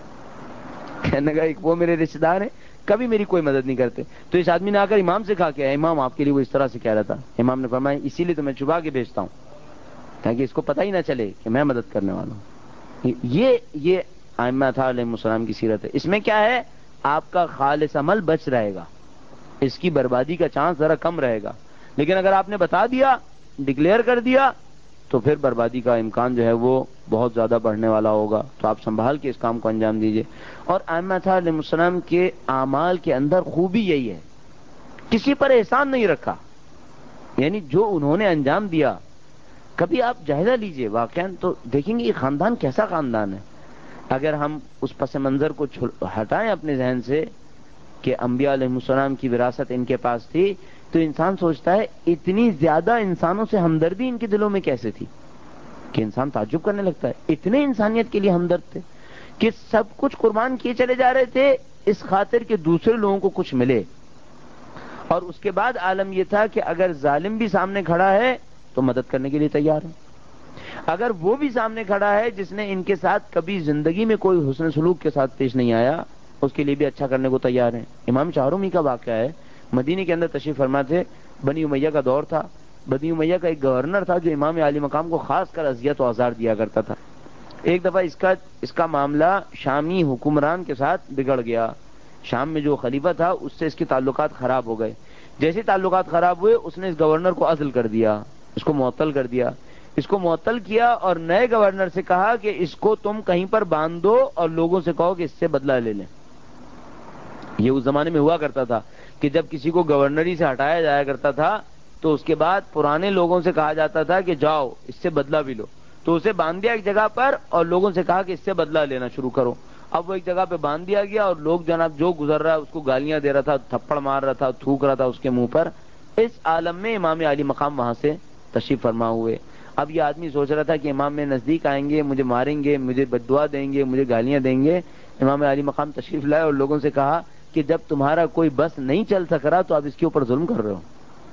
کہنے لگا ایک وہ میرے رشتہ دار ہیں کبھی میری کوئی مدد نہیں کرتے۔ تو اس آدمی نے آ کر امام سے کہا کہ اے امام آپ کے لیے وہ اس طرح سے کہہ رہا تھا۔ امام نے فرمایا اسی لیے تو میں چھپا کے بھیجتا ہوں تاکہ اس کو پتہ ہی نہ چلے کہ میں مدد کرنے والا ہوں۔ یہ یہ ائمہ اطہار علیہ السلام کی سیرت ہے۔ اس میں کیا ہے؟ آپ کا خالص عمل بچ رہے گا، اس کی بربادی کا چانس ذرا کم رہے گا، لیکن اگر آپ نے بتا دیا، ڈکلیئر کر دیا، تو پھر بربادی کا امکان جو ہے وہ بہت زیادہ بڑھنے والا ہوگا۔ تو آپ سنبھال کے اس کام کو انجام دیجیے۔ اور ائمہ اطہار علیہ السلام کے اعمال کے اندر خوبی یہی ہے، کسی پر احسان نہیں رکھا، یعنی جو انہوں نے انجام دیا، کبھی آپ جائزہ لیجئے واقعا تو دیکھیں گے یہ خاندان کیسا خاندان ہے۔ اگر ہم اس پس منظر کو ہٹائیں اپنے ذہن سے کہ انبیاء علیہ السلام کی وراثت ان کے پاس تھی، تو انسان سوچتا ہے اتنی زیادہ انسانوں سے ہمدردی ان کے دلوں میں کیسے تھی، کہ انسان تعجب کرنے لگتا ہے۔ اتنے انسانیت کے لیے ہمدرد تھے کہ سب کچھ قربان کیے چلے جا رہے تھے اس خاطر کہ دوسرے لوگوں کو کچھ ملے۔ اور اس کے بعد عالم یہ تھا کہ اگر ظالم بھی سامنے کھڑا ہے تو مدد کرنے کے لیے تیار ہے، اگر وہ بھی سامنے کھڑا ہے جس نے ان کے ساتھ کبھی زندگی میں کوئی حسن سلوک کے ساتھ پیش نہیں آیا، اس کے لیے بھی اچھا کرنے کو تیار ہیں۔ امام چہارمی کا واقعہ ہے، مدینے کے اندر تشریف فرما تھے، بنی امیہ کا دور تھا، بنی امیہ کا ایک گورنر تھا جو امام علی مقام کو خاص کر اذیت و آزار دیا کرتا تھا۔ ایک دفعہ اس کا اس کا معاملہ شامی حکمران کے ساتھ بگڑ گیا، شام میں جو خلیفہ تھا اس سے اس کے تعلقات خراب ہو گئے۔ جیسے تعلقات خراب ہوئے اس نے اس گورنر کو عزل کر دیا، اس کو معطل کر دیا، اس کو معطل کیا اور نئے گورنر سے کہا کہ اس کو تم کہیں پر باندھ دو اور لوگوں سے کہو کہ اس سے بدلہ لے لیں۔ یہ اس زمانے میں ہوا کرتا تھا کہ جب کسی کو گورنری سے ہٹایا جایا کرتا تھا تو اس کے بعد پرانے لوگوں سے کہا جاتا تھا کہ جاؤ اس سے بدلہ بھی لو، تو اسے باندھ دیا ایک جگہ پر اور لوگوں سے کہا کہ اس سے بدلہ لینا شروع کرو۔ اب وہ ایک جگہ پہ باندھ دیا گیا اور لوگ جناب جو گزر رہا ہے اس کو گالیاں دے رہا تھا، تھپڑ مار رہا تھا، تھوک رہا تھا اس کے منہ پر۔ اس عالم میں امام علی مقام وہاں سے تشریف فرما ہوئے۔ اب یہ آدمی سوچ رہا تھا کہ امام میں نزدیک آئیں گے، مجھے ماریں گے، مجھے بددعا دیں گے، مجھے گالیاں دیں گے۔ امام علی مقام تشریف لائے اور لوگوں سے کہا کہ جب تمہارا کوئی بس نہیں چل سک رہا تو اب اس کے اوپر ظلم کر رہے ہو۔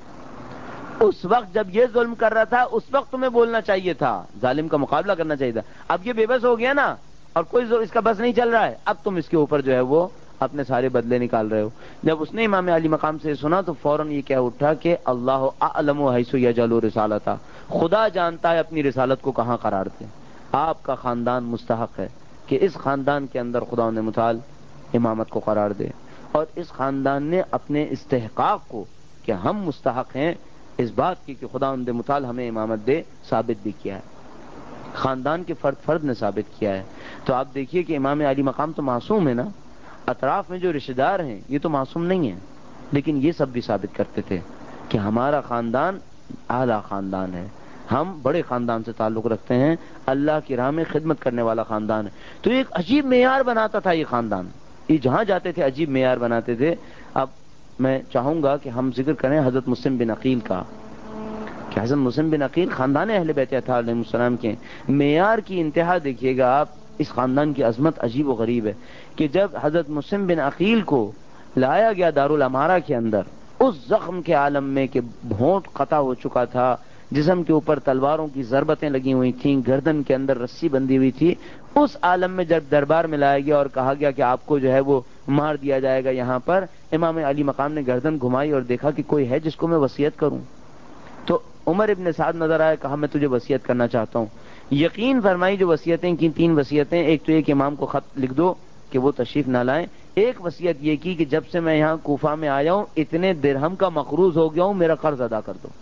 اس وقت جب یہ ظلم کر رہا تھا اس وقت تمہیں بولنا چاہیے تھا، ظالم کا مقابلہ کرنا چاہیے تھا۔ اب یہ بے بس ہو گیا نا اور کوئی اس کا بس نہیں چل رہا ہے، اب تم اس کے اوپر جو ہے وہ اپنے سارے بدلے نکال رہے ہو۔ جب اس نے امام علی مقام سے سنا تو فوراً یہ کہہ اٹھا کہ اللہ اعلم حیث یجعل رسالتہ، خدا جانتا ہے اپنی رسالت کو کہاں قرار دے۔ آپ کا خاندان مستحق ہے کہ اس خاندان کے اندر خدا نے متعال امامت کو قرار دے، اور اس خاندان نے اپنے استحقاق کو کہ ہم مستحق ہیں اس بات کی کہ خدا ان دے متعال ہمیں امامت دے ثابت بھی کیا ہے، خاندان کے فرد فرد نے ثابت کیا ہے۔ تو آپ دیکھیے کہ امام علی مقام تو معصوم ہے نا، اطراف میں جو رشتہ دار ہیں یہ تو معصوم نہیں ہیں، لیکن یہ سب بھی ثابت کرتے تھے کہ ہمارا خاندان اعلیٰ خاندان ہے، ہم بڑے خاندان سے تعلق رکھتے ہیں، اللہ کی راہ میں خدمت کرنے والا خاندان ہے۔ تو ایک عجیب معیار بناتا تھا یہ خاندان، یہ جہاں جاتے تھے عجیب معیار بناتے تھے۔ اب میں چاہوں گا کہ ہم ذکر کریں حضرت مسلم بن عقیل کا، کہ حضرت مسلم بن عقیل خاندان اہل بیت اطہار علیہ السلام کے معیار کی انتہا دیکھیے گا آپ۔ اس خاندان کی عظمت عجیب و غریب ہے کہ جب حضرت مسلم بن عقیل کو لایا گیا دارالامارہ کے اندر، اس زخم کے عالم میں کہ ہونٹ قطع ہو چکا تھا، جسم کے اوپر تلواروں کی ضربتیں لگی ہوئی تھیں، گردن کے اندر رسی بندھی ہوئی تھی، اس عالم میں جب دربار میں لایا گیا اور کہا گیا کہ آپ کو جو ہے وہ مار دیا جائے گا یہاں پر، امام علی مقام نے گردن گھمائی اور دیکھا کہ کوئی ہے جس کو میں وصیت کروں؟ تو عمر ابن سعد نظر آیا، کہا میں تجھے وصیت کرنا چاہتا ہوں۔ یقین فرمائی جو وصیتیں کی، تین وصیتیں، ایک تو ایک امام کو خط لکھ دو کہ وہ تشریف نہ لائیں، ایک وصیت یہ کی کہ جب سے میں یہاں کوفہ میں آیا ہوں اتنے درہم کا مقروض ہو گیا ہوں، میرا قرض ادا کر دو۔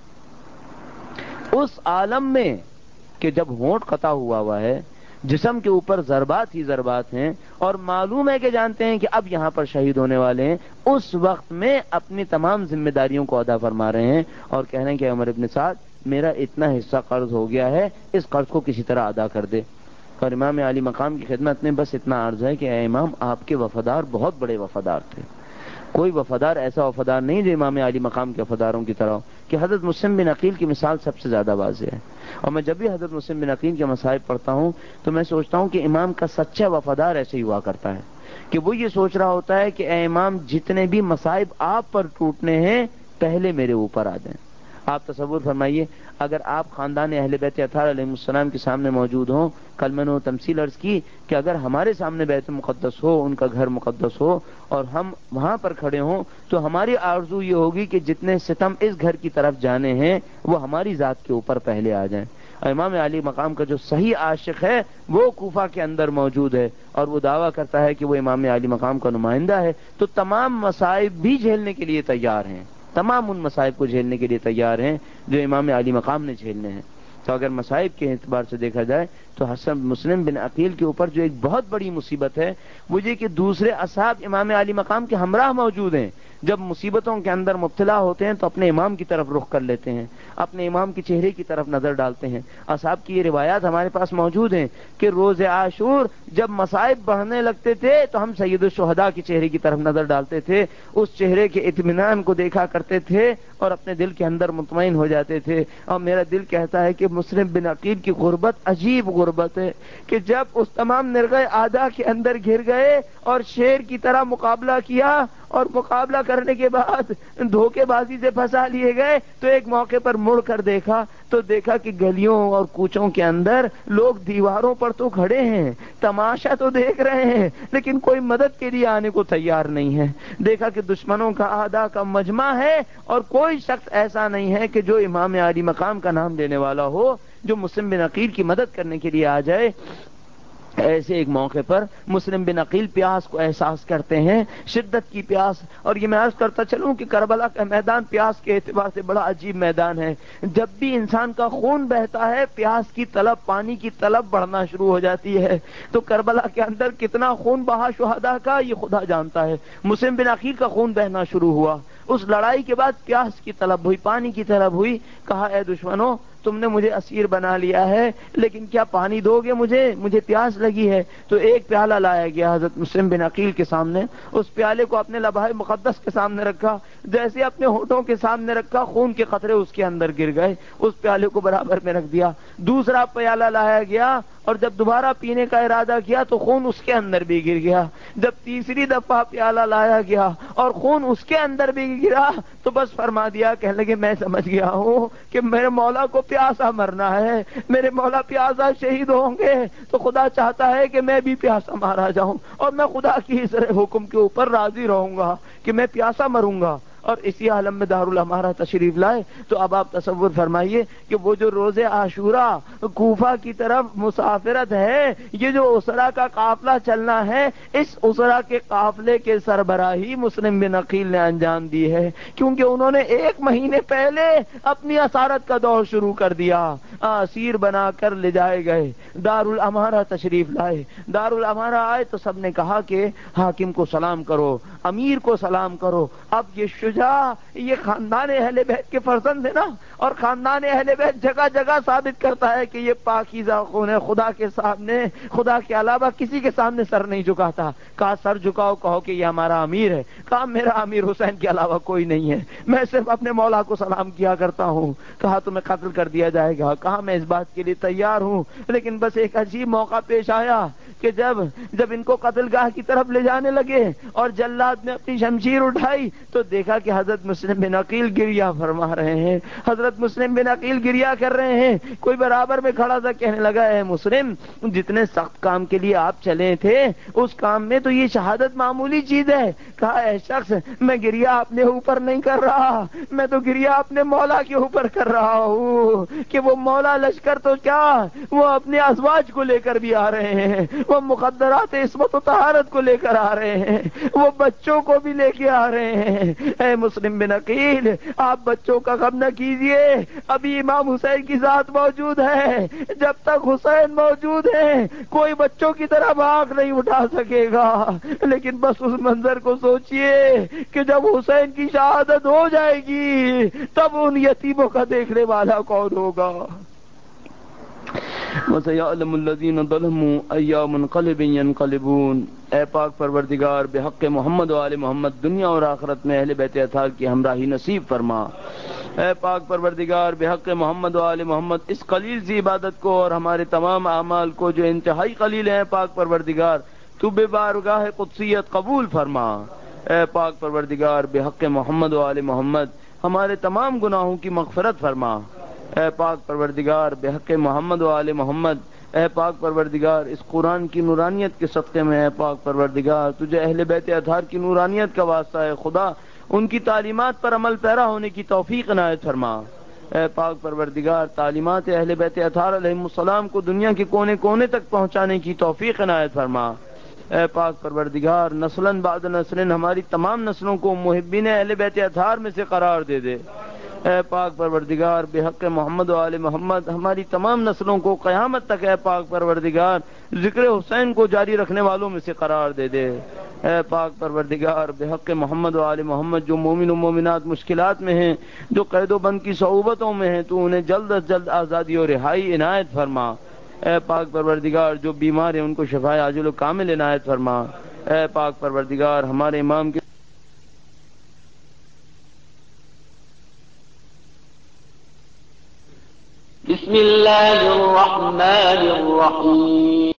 اس عالم میں کہ جب ہونٹ قطع ہوا ہوا ہے، جسم کے اوپر ضربات ہی ضربات ہیں، اور معلوم ہے کہ جانتے ہیں کہ اب یہاں پر شہید ہونے والے ہیں، اس وقت میں اپنی تمام ذمہ داریوں کو ادا فرما رہے ہیں اور کہہ رہے ہیں کہ عمر ابن سعد میرا اتنا حصہ قرض ہو گیا ہے، اس قرض کو کسی طرح ادا کر دے۔ اور امام علی مقام کی خدمت میں بس اتنا عرض ہے کہ اے امام، آپ کے وفادار بہت بڑے وفادار تھے، کوئی وفادار ایسا وفادار نہیں جو امام علی مقام کے وفاداروں کی طرح ہو، کہ حضرت مسلم بن عقیل کی مثال سب سے زیادہ واضح ہے۔ اور میں جب بھی حضرت مسلم بن عقیل کے مصائب پڑھتا ہوں تو میں سوچتا ہوں کہ امام کا سچا وفادار ایسے ہی ہوا کرتا ہے کہ وہ یہ سوچ رہا ہوتا ہے کہ اے امام، جتنے بھی مصائب آپ پر ٹوٹنے ہیں پہلے میرے اوپر آ جائیں۔ آپ تصور فرمائیے اگر آپ خاندان اہل بیت اطہار علیہ السلام کے سامنے موجود ہوں، کل میں نے وہ تمثیل عرض کی کہ اگر ہمارے سامنے بیت مقدس ہو، ان کا گھر مقدس ہو اور ہم وہاں پر کھڑے ہوں تو ہماری آرزو یہ ہوگی کہ جتنے ستم اس گھر کی طرف جانے ہیں وہ ہماری ذات کے اوپر پہلے آ جائیں۔ امام علی مقام کا جو صحیح عاشق ہے وہ کوفہ کے اندر موجود ہے اور وہ دعویٰ کرتا ہے کہ وہ امام علی مقام کا نمائندہ ہے، تو تمام مصائب بھی جھیلنے کے لیے تیار ہیں، تمام ان مصائب کو جھیلنے کے لیے تیار ہیں جو امام علی مقام نے جھیلنے ہیں۔ تو اگر مصائب کے اعتبار سے دیکھا جائے تو حسن مسلم بن عقیل کے اوپر جو ایک بہت بڑی مصیبت ہے وہ یہ کہ دوسرے اصحاب امام علی مقام کے ہمراہ موجود ہیں، جب مصیبتوں کے اندر مبتلا ہوتے ہیں تو اپنے امام کی طرف رخ کر لیتے ہیں، اپنے امام کے چہرے کی طرف نظر ڈالتے ہیں۔ اصحاب کی یہ روایات ہمارے پاس موجود ہیں کہ روز عاشور جب مصائب بڑھنے لگتے تھے تو ہم سید الشہداء کے چہرے کی طرف نظر ڈالتے تھے، اس چہرے کے اطمینان کو دیکھا کرتے تھے اور اپنے دل کے اندر مطمئن ہو جاتے تھے۔ اور میرا دل کہتا ہے کہ مسلم بن عقیل کی غربت عجیب غربت ہے کہ جب اس تمام نرغے اعداء کے اندر گر گئے اور شیر کی طرح مقابلہ کیا اور مقابلہ کرنے کے بعد دھوکے بازی سے پھنسا لیے گئے تو ایک موقع پر مڑ کر دیکھا تو دیکھا کہ گلیوں اور کوچوں کے اندر لوگ دیواروں پر تو کھڑے ہیں، تماشا تو دیکھ رہے ہیں لیکن کوئی مدد کے لیے آنے کو تیار نہیں ہے۔ دیکھا کہ دشمنوں کا اعداء کا مجمع ہے اور کوئی شخص ایسا نہیں ہے کہ جو امام علی مقام کا نام لینے والا ہو، جو مسلم بن عقیل کی مدد کرنے کے لیے آ جائے۔ ایسے ایک موقع پر مسلم بن عقیل پیاس کو احساس کرتے ہیں، شدت کی پیاس، اور یہ میں عرض کرتا چلوں کہ کربلا کا میدان پیاس کے اعتبار سے بڑا عجیب میدان ہے۔ جب بھی انسان کا خون بہتا ہے پیاس کی طلب، پانی کی طلب بڑھنا شروع ہو جاتی ہے۔ تو کربلا کے اندر کتنا خون بہا شہداء کا یہ خدا جانتا ہے۔ مسلم بن عقیل کا خون بہنا شروع ہوا، اس لڑائی کے بعد پیاس کی طلب ہوئی، پانی کی طلب ہوئی۔ کہا اے دشمنوں، تم نے مجھے اسیر بنا لیا ہے لیکن کیا پانی دو گے مجھے؟ مجھے پیاس لگی ہے۔ تو ایک پیالہ لایا گیا حضرت مسلم بن عقیل کے سامنے، اس پیالے کو اپنے لبہ مقدس کے سامنے رکھا، جیسے اپنے ہونٹوں کے سامنے رکھا خون کے قطرے اس کے اندر گر گئے، اس پیالے کو برابر میں رکھ دیا۔ دوسرا پیالہ لایا گیا اور جب دوبارہ پینے کا ارادہ کیا تو خون اس کے اندر بھی گر گیا۔ جب تیسری دفعہ پیالہ لایا گیا اور خون اس کے اندر بھی گرا تو بس فرما دیا، کہنے لگے میں سمجھ گیا ہوں کہ میرے مولا کو پیاسا مرنا ہے، میرے مولا پیاسا شہید ہوں گے تو خدا چاہتا ہے کہ میں بھی پیاسا مارا جاؤں اور میں خدا کی اس حکم کے اوپر راضی رہوں گا کہ میں پیاسا مروں گا۔ اور اسی عالم میں دارالامارہ تشریف لائے تو اب آپ تصور فرمائیے کہ وہ جو روز عاشورہ کوفہ کی طرف مسافرت ہے، یہ جو اسرا کا قافلہ چلنا ہے، اس اسرا کے قافلے کے سربراہی مسلم بن عقیل نے انجام دی ہے، کیونکہ انہوں نے ایک مہینے پہلے اپنی اسارت کا دور شروع کر دیا، اسیر بنا کر لے جائے گئے، دارالامارہ تشریف لائے۔ دارالامارہ آئے تو سب نے کہا کہ حاکم کو سلام کرو، امیر کو سلام کرو۔ اب یہ شجاع، یہ خاندان اہل بیت کے فرزند ہے نا، اور خاندان اہل بیت جگہ جگہ ثابت کرتا ہے کہ یہ پاکیزہ خون ہے، خدا کے سامنے، خدا کے علاوہ کسی کے سامنے سر نہیں جھکاتا۔ کہا سر جھکاؤ، کہو کہ یہ ہمارا امیر ہے۔ کہا میرا امیر حسین کے علاوہ کوئی نہیں ہے، میں صرف اپنے مولا کو سلام کیا کرتا ہوں۔ کہا تمہیں قتل کر دیا جائے گا؟ کہا میں اس بات کے لیے تیار ہوں، لیکن بس ایک عجیب موقع پیش آیا کہ جب جب ان کو قتل گاہ کی طرف لے جانے لگے اور جلاد نے اپنی شمشیر اٹھائی تو دیکھا کہ حضرت مسلم بن عقیل گریا فرما رہے ہیں، حضرت مسلم بن عقیل گریا کر رہے ہیں۔ کوئی برابر میں کھڑا تھا، کہنے لگا اے مسلم، جتنے سخت کام کے لیے آپ چلے تھے اس کام میں تو یہ شہادت معمولی چیز ہے۔ کہا اے شخص، میں گریا اپنے اوپر نہیں کر رہا، میں تو گریا اپنے مولا کے اوپر کر رہا ہوں کہ وہ مولا لشکر تو کیا، وہ اپنے ازواج کو لے کر بھی آ رہے ہیں، وہ مقدرات عصمت و طہارت کو لے کر آ رہے ہیں، وہ بچوں کو بھی لے کے آ رہے ہیں۔ اے مسلم بن عقیل، آپ بچوں کا غم نہ کیجئے، ابھی امام حسین کی ذات موجود ہے، جب تک حسین موجود ہے کوئی بچوں کی طرح آنکھ نہیں اٹھا سکے گا۔ لیکن بس اس منظر کو سوچئے کہ جب حسین کی شہادت ہو جائے گی تب ان یتیموں کا دیکھنے والا کون ہوگا؟ وَسَيَعْلَمُ الَّذِينَ ظَلَمُوا أَيَّ مُنْقَلِبٍ يَنْقَلِبُونَ۔ اے پاک پروردگار، بحق محمد و آل محمد دنیا اور آخرت میں اہل بیت اطہار کی ہمراہی نصیب فرما۔ اے پاک پروردگار، بحق محمد و آل محمد اس قلیل سی عبادت کو اور ہمارے تمام اعمال کو جو انتہائی قلیل ہیں پاک پروردگار، تو بے بارگاہ قدسیت قبول فرما۔ اے پاک پروردگار، بحق محمد و آل محمد ہمارے تمام گناہوں کی مغفرت فرما۔ اے پاک پروردگار، بحق محمد و آل محمد، اے پاک پروردگار اس قرآن کی نورانیت کے صدقے میں، اے پاک پروردگار تجھے اہل بیت اطہار کی نورانیت کا واسطہ ہے خدا، ان کی تعلیمات پر عمل پیرا ہونے کی توفیق عنایت فرما۔ اے پاک پروردگار، تعلیمات اہل بیت اطہار علیہم السلام کو دنیا کے کونے کونے تک پہنچانے کی توفیق عنایت فرما۔ اے پاک پروردگار، نسلاً بعد نسلاً ہماری تمام نسلوں کو محبین اہل بیت اطہار میں سے قرار دے دے۔ اے پاک پروردگار، بحق محمد و آل محمد ہماری تمام نسلوں کو قیامت تک اے پاک پروردگار ذکر حسین کو جاری رکھنے والوں میں سے قرار دے دے۔ اے پاک پروردگار، بحق محمد و آل محمد جو مومن و مومنات مشکلات میں ہیں، جو قید و بند کی صعوبتوں میں ہیں، تو انہیں جلد از جلد آزادی و رہائی عنایت فرما۔ اے پاک پروردگار، جو بیمار ہیں ان کو شفائے عاجل و کامل عنایت فرما۔ اے پاک پروردگار، ہمارے امام کی بسم اللہ الرحمن الرحیم